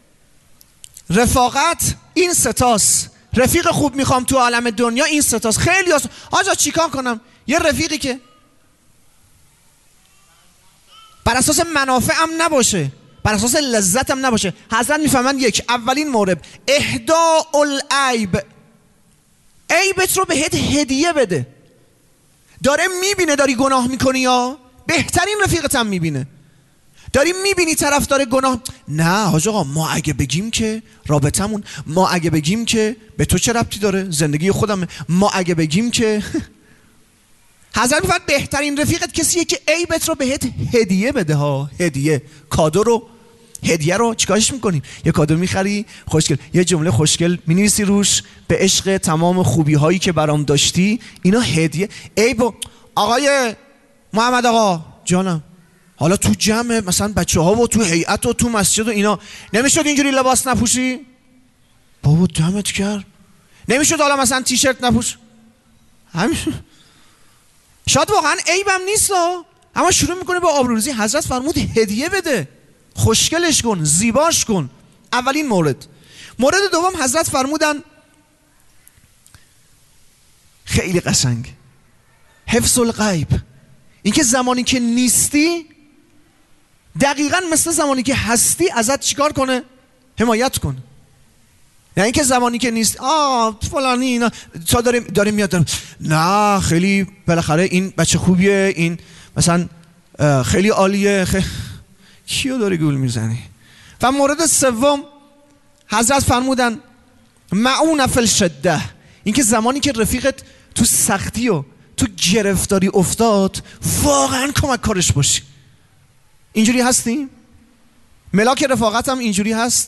رفاقت این ستاست. رفیق خوب میخوام تو عالم دنیا این ستاست. خیلی آجا چیکار کنم؟ یه رفیقی که بر اساس منافعم نباشه، بر اساس لذتم نباشه. حضرت میفهمند یک، اولین مورد اهداء العیب، عیبت رو بهت هدیه بده. داره میبینه داری گناه میکنی، یا بهترین رفیقت هم میبینه. داری میبینی طرف داره گناه، نه حاج آقا ما اگه بگیم که رابطمون، ما اگه بگیم که به تو چه ربطی داره، زندگی خودمه، ما اگه بگیم که حضرت میفرد بهترین رفیقت کسیه که عیبت رو بهت هدیه بده. هدیه، کادو رو، هدیه رو چیکارش میکنیم؟ یه کادو میخری خوشگل، یه جمله خوشگل مینویسی روش، به عشق تمام خوبی هایی که برام داشتی، اینا هدیه. عیب. آقای محمد آقا جانم، حالا تو جمع مثلا بچه ها و تو هیئت و تو مسجد و اینا نمیشد اینجوری لباس نپوشی؟ بابا دمت کرد. نمیشد حالا مثلا تیشرت نپوش؟ همین شاید واقعا عیبم نیست، اما شروع میکنه با آبروریزی. حضرت فرمود هدیه بده، خوشگلش کن، زیباش کن. اولین مورد. مورد دوم حضرت فرمودن خیلی قشنگ، حفظ الغیب. اینکه زمانی که نیستی دقیقاً مثل زمانی که هستی ازت چیکار کنه؟ حمایت کنه. یعنی اینکه زمانی که نیست فلانی اینا تا داریم میاد، نه خیلی بالاخره این بچه خوبیه، این مثلا خیلی عالیه، کیو داری گول میزنی؟ و مورد سوم حضرت فرمودن معون فی الشده، اینکه زمانی که رفیقت تو سختی و تو گرفتاری افتاد واقعا کمک کارش باشی. اینجوری هستی؟ ملاک رفاقت هم اینجوری هست؟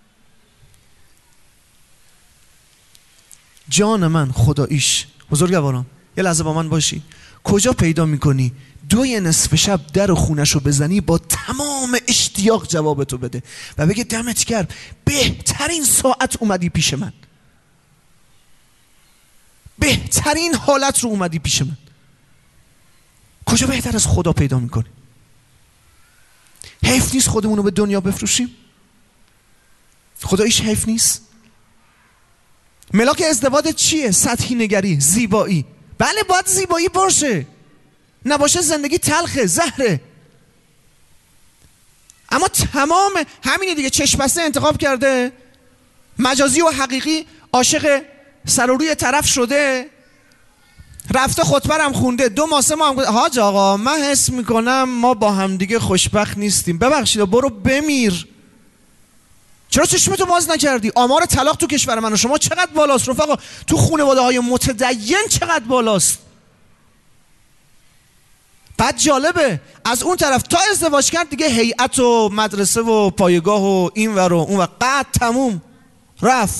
جان من خداییش بزرگواران یه لحظه با من باشی. کجا پیدا میکنی 2 نصف شب در خونشو بزنی با تمام اشتیاق جوابتو بده و بگه دمت گرم، بهترین ساعت اومدی پیش من، بهترین حالت رو اومدی پیش من. کجا بهتر از خدا پیدا میکنی؟ حیف نیست خودمونو به دنیا بفروشیم؟ خداییش حیف نیست؟ ملاک ازدواج چیه؟ سطحی نگری، زیبایی. بله باید زیبایی باشه، نباشه زندگی تلخه، زهره. اما تمام همینه دیگه، چشم بسته انتخاب کرده، مجازی و حقیقی عاشق سر و روی طرف شده، رفته خطبه هم خونده، 2 ماه 3 ماه هم حاج آقا من حس میکنم ما با هم دیگه خوشبخت نیستیم. ببخشید برو بمیر. چرا چشمتو باز نکردی؟ آمار طلاق تو کشور من و شما چقدر بالاست رفقا؟ تو خانواده های متدین چقدر بالاست؟ بعد جالبه از اون طرف تا ازدواج کرد دیگه هیئت و مدرسه و پایگاه و این ور و اون ور قد تموم رفت.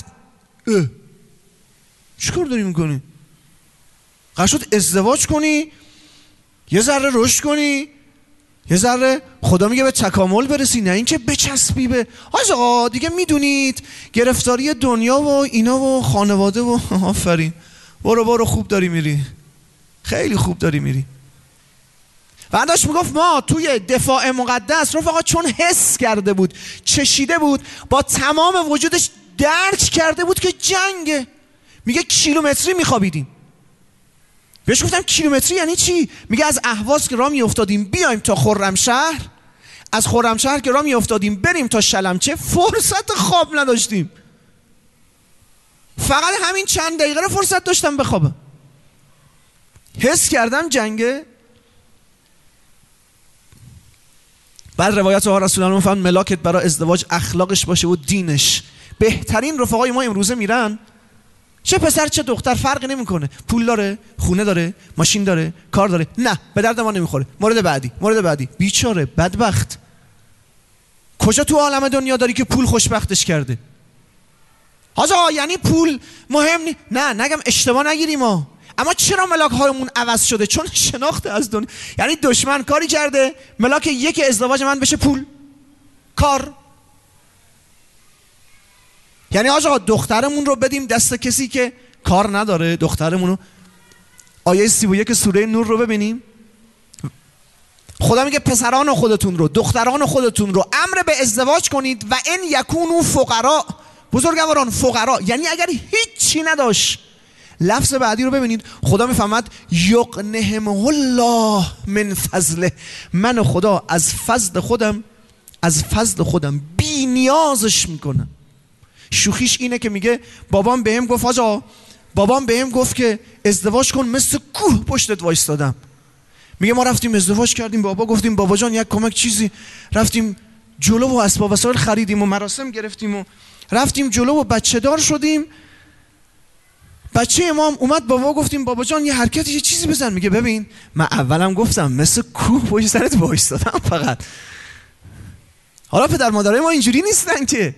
چیکار داری میکنی؟ قرار شد ازدواج کنی، یه ذره رشد کنی، یه ذره خدا میگه به تکامل برسی، نه اینکه بچسبی به آقا دیگه میدونید گرفتاری دنیا و اینا و خانواده و آفرین برو خوب داری میری، خیلی خوب داری میری. و داشت میگفت ما توی دفاع مقدس رفقا چون حس کرده بود، چشیده بود، با تمام وجودش درک کرده بود که جنگه. میگه کیلومتری میخوابیدیم. بهش گفتم کیلومتری یعنی چی؟ میگه از اهواز که راه میافتادیم بیایم تا خرمشهر، از خرمشهر که راه میافتادیم بریم تا شلمچه، فرصت خواب نداشتیم، فقط همین چند دقیقه رو فرصت داشتم بخوابم. حس کردم جنگه. بعد روایت ها رسول الله میفهمن ملاکت برای ازدواج اخلاقش باشه و دینش. بهترین رفقای ما امروزه میرن، چه پسر چه دختر فرقی نمیکنه، پول داره، خونه داره، ماشین داره، کار داره، نه به درد ما نمیخوره. مورد بعدی بیچاره بدبخت. کجا تو عالم دنیا داری که پول خوشبختش کرده؟ آقا یعنی پول مهم نه نگم اشتباه نگیریم ما، اما چرا ملاک هایمون عوض شده؟ چون شناخت از دنیا. یعنی دشمن کاری کرده ملاک یک ازدواج من بشه پول، کار. یعنی آقا دخترمون رو بدیم دست کسی که کار نداره. دخترمون رو آیه 31 سوره نور رو ببینیم. خدا میگه پسران خودتون رو، دختران خودتون رو امر به ازدواج کنید و ان یکونوا فقراء. بزرگواران فقرا یعنی اگر هیچی نداشت. لفظ بعدی رو ببینید، خدا میفهمد یغنهم الله من فضله، من خدا از فضل خودم بی نیازش میکنم. شوخیش اینه که میگه بابام بهم گفت که ازدواج کن، مثل کوه پشتت وایستادم. میگه ما رفتیم ازدواج کردیم، بابا گفتیم بابا جان یک کمک چیزی، رفتیم جلو و اسباب وسایل خریدیم و مراسم گرفتیم و رفتیم جلو و بچه دار شدیم. بچه امام اومد، بابا گفتیم بابا جان یه حرکتی یه چیزی بزن. میگه ببین من اولم گفتم مثل کوه پشت سرت وایستادم فقط. حالا پدر مادرای ما اینجوری نیستن که.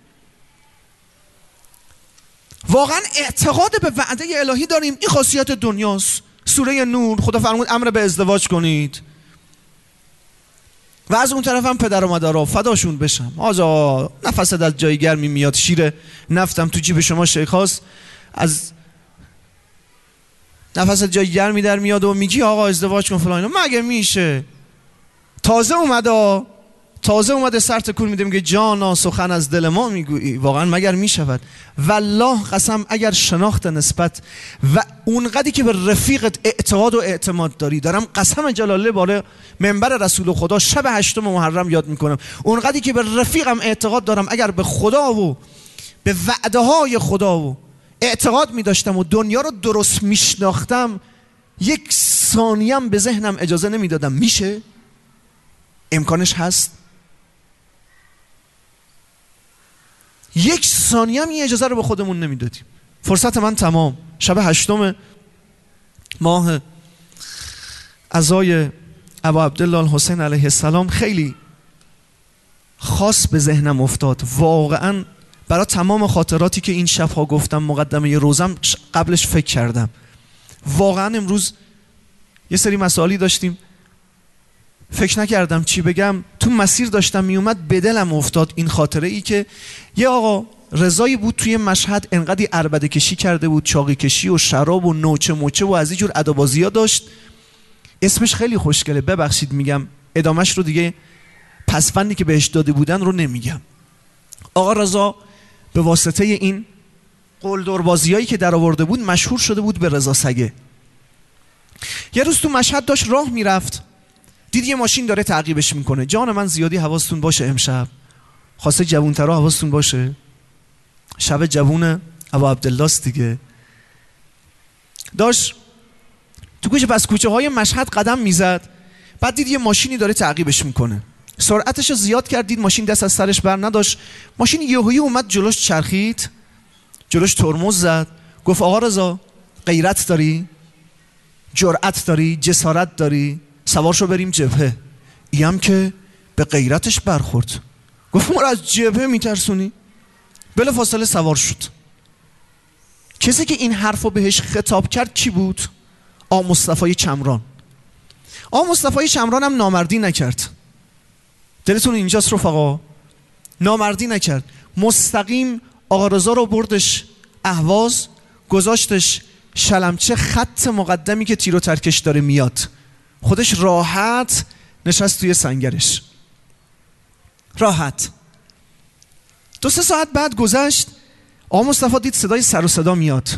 واقعا اعتقاد به وعده الهی داریم، این خاصیت دنیاست. سوره نور خدا فرمود امر به ازدواج کنید. و از اون طرف هم پدر و مادرها فداشون بشم، آجا نفست از جای گرمی میاد، شیر نفتم تو جیب شما شیخاست، از نفست جای گرمی در میاد و میگی آقا ازدواج کن فلان. مگه میشه؟ تازه اومده سر تکون میده میگه جانا سخن از دل ما میگویی. واقعا مگر میشود؟ والله قسم اگر شناخت نسبت و اونقدری که به رفیقت اعتقاد و اعتماد داری، دارم قسم جلاله باره منبر رسول خدا شب 8 محرم یاد میکنم، اونقدری که به رفیقم اعتقاد دارم، اگر به خدا و به وعده های خدا و اعتقاد میداشتم و دنیا رو درست میشناختم، یک ثانیم به ذهنم اجازه نمیدادم. میشه؟ امکانش هست؟ یک ثانیه هم این اجازه رو به خودمون نمیدادیم. فرصت من تمام. شب 8 ماه عزای ابا عبدالله الحسین علیه السلام خیلی خاص به ذهنم افتاد. واقعا برای تمام خاطراتی که این شبها گفتم مقدمه روزم قبلش فکر کردم. واقعا امروز یه سری مسائلی داشتیم، فکر نکردم چی بگم، تو مسیر داشتم میومد، به دلم افتاد این خاطره ای که یه آقا رضایی بود توی مشهد، انقدی عربده کشی کرده بود، چاقی کشی و شراب و نوچه موچه و از این جور ادابازی ها داشت. اسمش خیلی خوشگله، ببخشید میگم ادامش رو دیگه پسفندی که بهش داده بودن رو نمیگم. آقا رضا به واسطه این قلدربازی هایی که در آورده بود مشهور شده بود به رضا سگه. یه روز تو مشهد داشت راه میرفت، دید یه ماشین داره تعقیبش میکنه. جان من زیادی حواستون باشه، امشب خواسته جوونترها حواستون باشه، شب جوون ابا عبدالله است دیگه. داشت تو کوچه های مشهد قدم میزد، بعد دید یه ماشینی داره تعقیبش میکنه، سرعتش رو زیاد کرد، دید ماشین دست از سرش بر نداشت، ماشین یهویی اومد جلوش چرخید، جلوش ترمز زد، گفت آقا رضا غیرت داری؟ جرأت داری؟ جسارت داری؟ سوار شو بریم جبهه. ایم که به غیرتش برخورد، گفت ما رو از جبهه میترسونی؟ بلافاصله سوار شد. کسی که این حرفو بهش خطاب کرد کی بود؟ آقا مصطفی چمران. آقا مصطفی چمران هم نامردی نکرد. دلتون اینجاست رفقا، نامردی نکرد. مستقیم آقا رضا رو بردش اهواز، گذاشتش شلمچه، خط مقدمی که تیر و ترکش داره میاد. خودش راحت نشست توی سنگرش، راحت. 2-3 ساعت بعد گذشت، آقا مصطفی دید صدای سر و صدا میاد.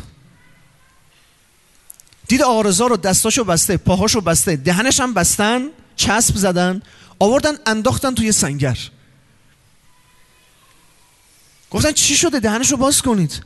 دید آقا رضا رو دستاشو بسته، پاهاشو بسته، دهنش هم بستن، چسب زدن، آوردن انداختن توی سنگر. گفتن چی شده؟ دهنشو باز کنید.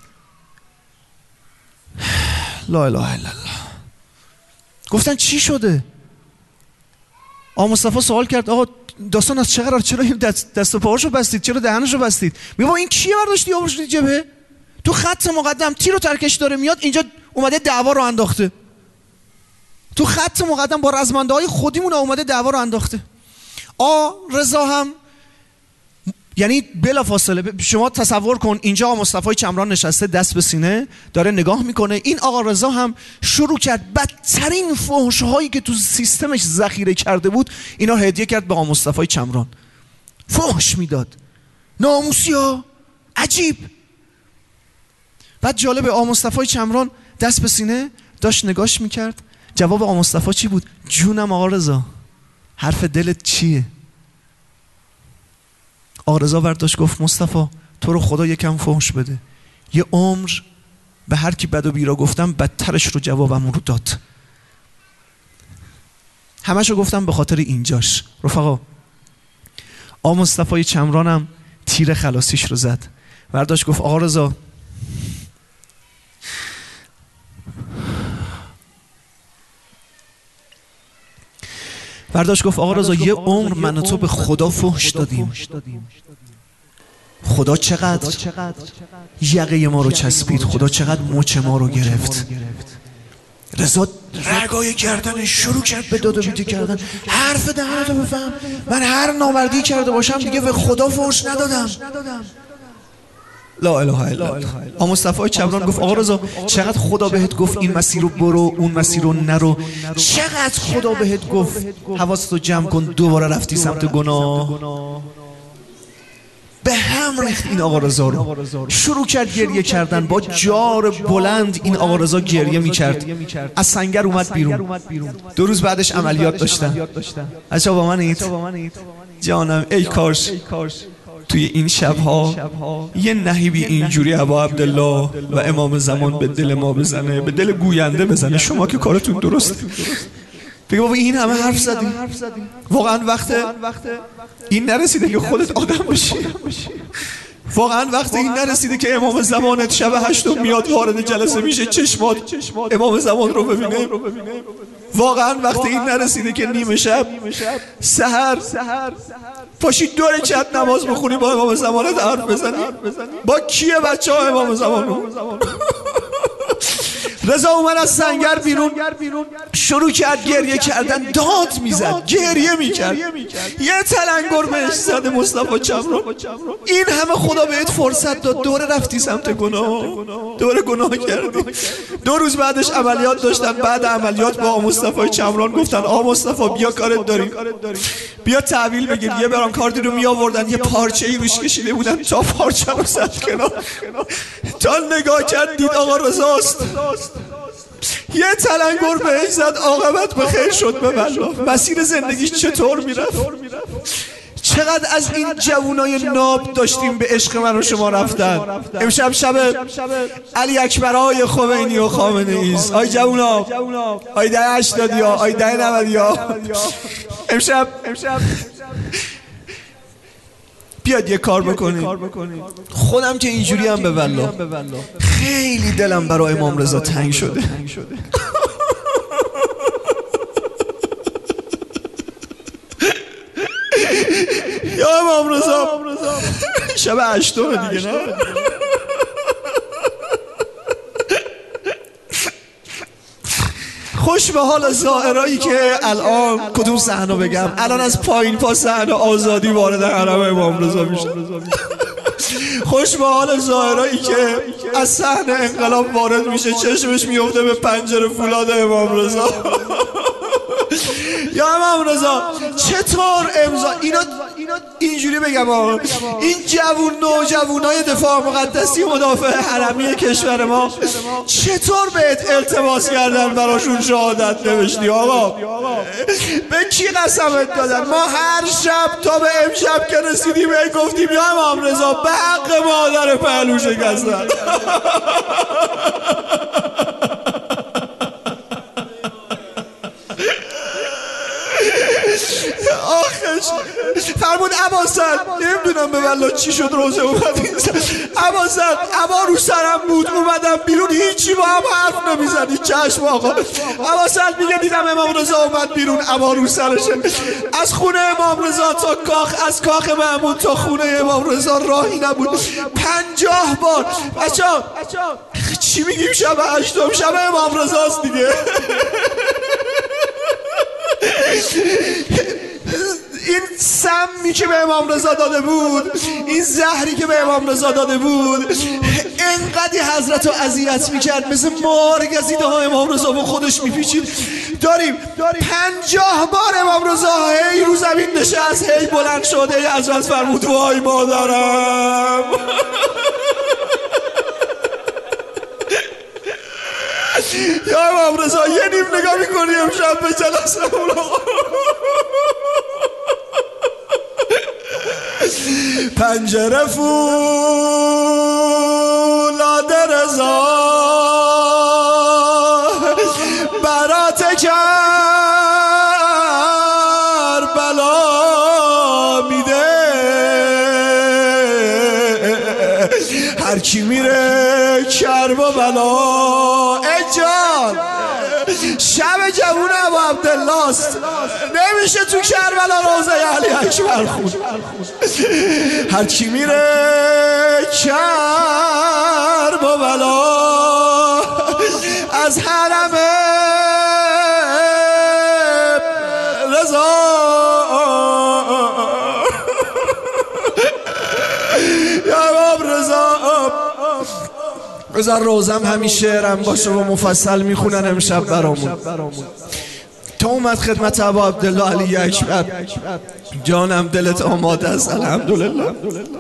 لا اله الا الله. گفتن چی شده؟ آقا مصطفی سوال کرد آقا داستان از چه قرار؟ چرا این دست و پاهاشو بستید؟ چرا دهنشو بستید؟ میگه این کیه برداشتی آوردی جبهه؟ تو خط مقدم تیر و ترکش داره میاد، اینجا اومده دعوا رو انداخته. تو خط مقدم با رزمنده های خودیمون اومده دعوا رو انداخته. رضا هم یعنی بلافاصله شما تصور کن اینجا آقا مصطفی چمران نشسته دست به سینه داره نگاه میکنه، این آقا رضا هم شروع کرد بدترین فحش هایی که تو سیستمش ذخیره کرده بود اینا هدیه کرد به آقا مصطفی چمران. فحش میداد، ناموسی ها، عجیب. بعد جالب، آقا مصطفی چمران دست به سینه داشت نگاش میکرد. جواب آقا مصطفی چی بود؟ جونم آقا رضا، حرف دلت چیه؟ آقا رضا برداشت گفت مصطفی تو رو خدا یکم فحش بده، یه عمر به هر کی بد و بیرا گفتم بدترش رو جوابم رو داد. همشو گفتم به خاطر اینجاش. رفقا آقا مصطفی چمرانم تیر خلاصیش رو زد، برداشت گفت آقا رضا یه عمر من و تو به خدا فحش دادیم. خدا چقدر یقه ما رو چسبید، خدا چقدر مچ ما رو گرفت. رضا رگای گردنش شروع کرد به داد و بیدی کردن. حرف دهنتو بفهم، من هر نامردی کرده باشم دیگه به خدا فحش ندادم. لا اله الا الله. آقا مصطفی چمران گفت آقا رضا چقدر خدا بهت گفت این مسیر رو برو، اون مسیر رو نرو، چقدر خدا بهت گفت حواستو جمع کن، دوباره رفتی سمت گناه. به هم ریخت این آقا رضا رو، شروع کرد گریه کردن. با جار بلند این آقا رضا گریه میکرد، از سنگر اومد بیرون. 2 روز بعدش عملیات داشتن. اچھا با منید جانم، ای کاش توی این شبها یه نهیبی اینجوری ابا عبدالله و امام زمان به دل ما بزنه، به دل گوینده بزنه. شما که کارتون درسته. بگه بابا این همه حرف زدی، واقعا وقت این نرسیده که خودت آدم بشی؟ واقعا وقت این نرسیده که امام زمانت شب 8 میاد وارد جلسه میشه، چشمات امام زمان رو ببینه؟ واقعا وقت این نرسیده که نیمه شب سحر پاشی 2 رکعت نماز بخونی با امام زمانت حرف بزنی؟ با کیه بچه ها امام زمان رو؟ رضا اومد از سنگر بیرون، شروع کرد گریه کردن، داد میزد، گریه میکرد. یه تلنگر بهش زده مصطفی چمران، این همه خدا بهت فرصت داد، دوره رفتی سمت گناه، دوره گناه کردی. 2 روز بعدش عملیات داشتن. بعد عملیات با آقا مصطفی چمران گفتن آقا مصطفی بیا کارت داریم، بیا تحویل بگیر. یه برانکاردی رو می آوردن، یه پارچه‌ای روش کشیده بودن، تا پارچه رو زد کنار، تا نگاه کرد دید آقا رضاست. یه تلنگر بهش زد، عاقبت به خیر شد. به والله مسیر زندگیش چطور میرفت. چقدر از این جوانای ناب داشتیم به عشق من و شما رفتن. امشب شب علی اکبرای خمینی و خامنه ایست. آی جوونا، آی 80 ها، آی 90 ها، امشب بیاد یه کار بکنید. خودم که اینجوری هم به والله خیلی دلم برای امام رضا تنگ شده. یا امام رضا شب 8 دیگه، نه؟ خوش به حال زائرایی که الان کدوم صحنه بگم، الان از پایین پا صحنه آزادی وارد حرم امام رضا میشه. خوش به حال زائرایی که از صحنه انقلاب وارد میشه، چشمش میفته به پنجره فولاد امام رضا. یا امام رضا چطور امضا اینا اینجوری بگم آقا، این نوجوانای دفاع مقدسی و مدافع حرمی کشور ما چطور بهت التماس کردن براشون شهادت نوشتی آقا؟ به کی قسمت دادن؟ ما هر شب تا به امشب که رسیدیم گفتیم یا امام رضا به حق مادر پهلو شکستن. آخش فرمود عباسد نمیدونم به والله چی شد روزه اومد عباسد عبا رو سرم بود اومدم بیرون هیچی با هم حرف نمیزنی. چشم آقا. عباسد میگه دیدم امام رضا اومد بیرون عبا رو سرشه. از خونه امام رضا تا کاخ، از کاخ محمود تا خونه امام رضا راهی نبود. 50 بار. بچه‌ها چی میگیم شب 8م شب امام رضاست دیگه. این سمی که به امام رضا داده بود، این زهری که به امام رضا داده بود، انقدی حضرت رو اذیت میکرد مثل مار گزیده ها امام رضا با خودش میپیچید. داریم 50 بار امام رضا هی رو زمین نشست، هی بلند شد، هی حضرت فرمود وای مادرم. یا امام رضا یه نیم نگاه میکنی امشب به جلسه اون. پنجره فولاد رضا برات کربلا میده. هر کی میره کربلا ای جان شب جوون ابو عبدالله است، نمیشه تو کربلا روزه علی اکبر خون. هر کی میره کربلا از حرم رضا یا امام رضا. بذار روزم همیشه شعرم باشه و مفصل میخونن امشب برامون. تا اومد خدمت ابو عبدالله علی اکبر، جانم دلت آماده است الحمدلله.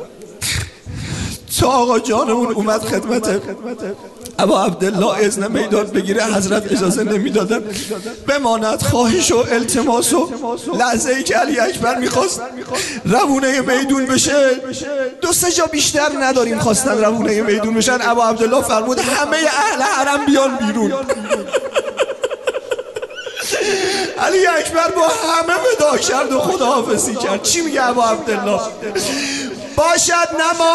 تا آقا جانمون اومد خدمت ابو عبدالله اذن میدان بگیره، حضرت اجازه نمیدادن بماند. خواهش و التماس و لحظه ای که علی اکبر میخواست روونه میدون بشه، 2-3 جا بیشتر نداریم خواستن روونه میدون بشن، ابو عبدالله فرمود همه اهل حرم بیان بیرون. علی اکبر با همه وداع کرد و خداحافظی کرد. چی میگه ابو عبدالله؟ باشد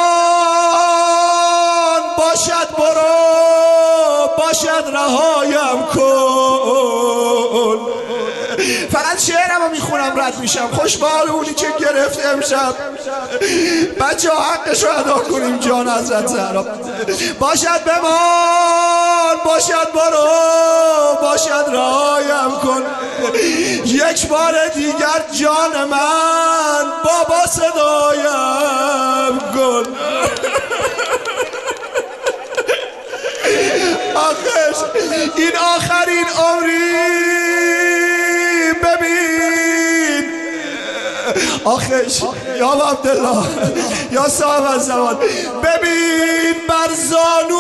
نمان باشد برو باشد رهایم کن. فقط شعرمو میخونم رد میشم. خوش به حال اونی که گرفت امشب. بچه ها حقش رو ادا کنیم جان حضرت زهرا. باشد بمان باشد برو باشد رهایم کن. یک بار دیگر جان من بابا صدایم کن. آخش این آخرین عمری ببین. آخش یا عبدالله یا صاحب الزمان ببین بر زانو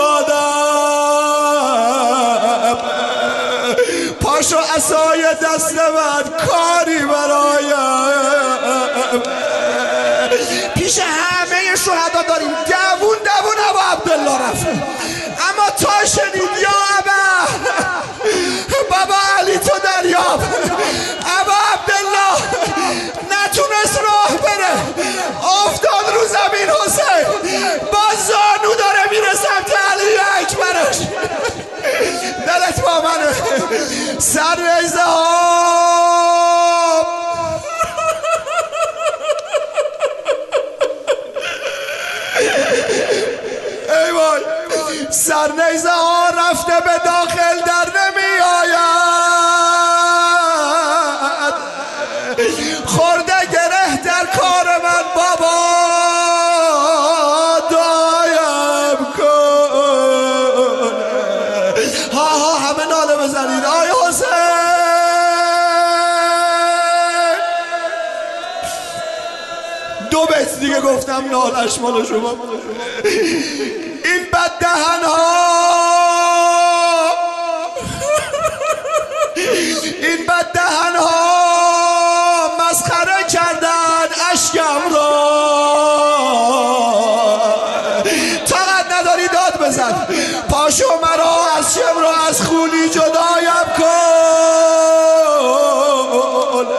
افتادم، پاشو عصای دست من کاری برایم. پیش همه شهدا داریم دوون ابو عبدالله رفت، اما تا شنید یا ابا بابا علی تو دریاب، ابا عبدالله نتونست راه بره، افتاد رو زمین. حسین با زانو داره میره سمت علی اکبرش. دلت با منه سر ریزه ها ای وای، سر نیزه ها رفته به داخل در نمی آید. ها همه ناله بزنید آی حسین. دو بیت دیگه گفتم نالش مال شما. این بددهن ها این بددهن ها مسخره کردن اشکم را. طاقت نداری داد بزن، پاشو مرا از شمر و از خونی جدایم کن.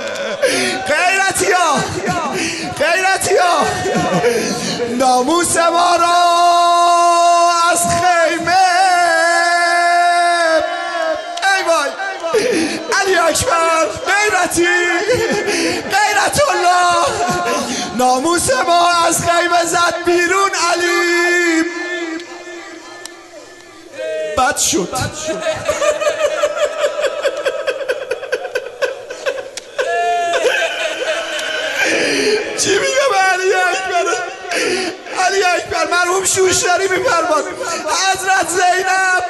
غیرتیا ناموس ما را از خیمه. ای وای علی اکبر غیرت الله ناموس ما از خیمه زد بیرون. علی بد شد. چی میگه به علی اکبر؟ علی اکبر مرحوم شوشتری میفرماد حضرت زینب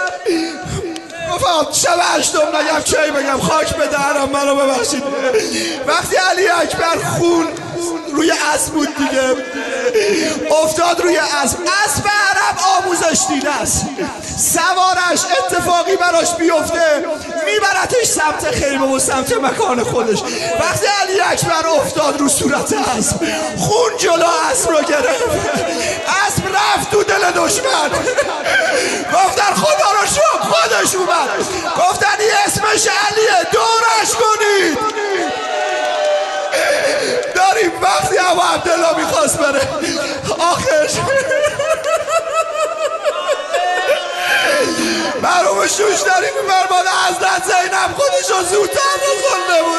گفتم شب هشتم نگم کی بگم خاک به دهنم منو ببخشید. وقتی علی اکبر خون روی اسب بود دیگه افتاد روی اسب عرب آموزش دیده است، سوارش اتفاقی براش بیفته میبرتش سمت خیمه و سمت مکان خودش. وقتی علی اکبر افتاد رو صورت اسب خون جلو اسب رو گرفت، اسب رفت تو دل دشمن. گفتن خدا رو شکر خودش اومد. گفتن این اسمش علیه دورش کنید. داریم وقتی ابو عبدالله میخواست بره آخرش مرحوم شوشتری میفرماد حضرت زینب خودشو زودتر رسونده بود.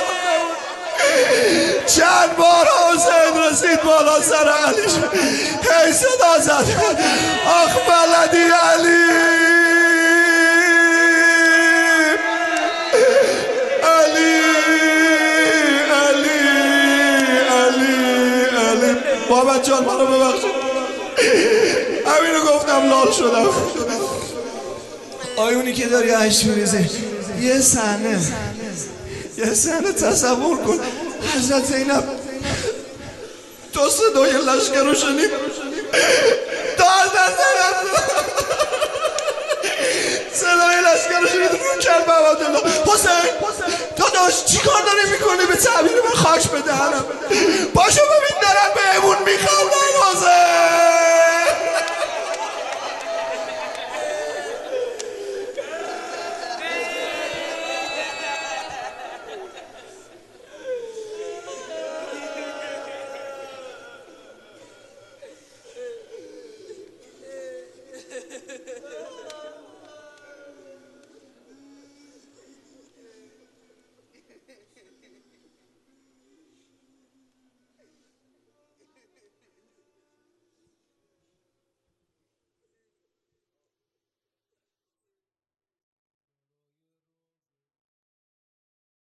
چند بار حسین رسید بالا سر علیش هی صدا زد آخ بلدی علی بابا جان منو ببخشید. همینو گفتم لال شدم. آیونی که داری عشق میریزه یه صحنه تصور کن حضرت زینب تو صدای لشکر رو شنید صدای لشکر رو شنید رو کرد بابا عبدالله حسین داداش چی کار داری میکنی به تعبیر من خاک به دهنم. پاشو ببین دارم بهمون میخوام حسین.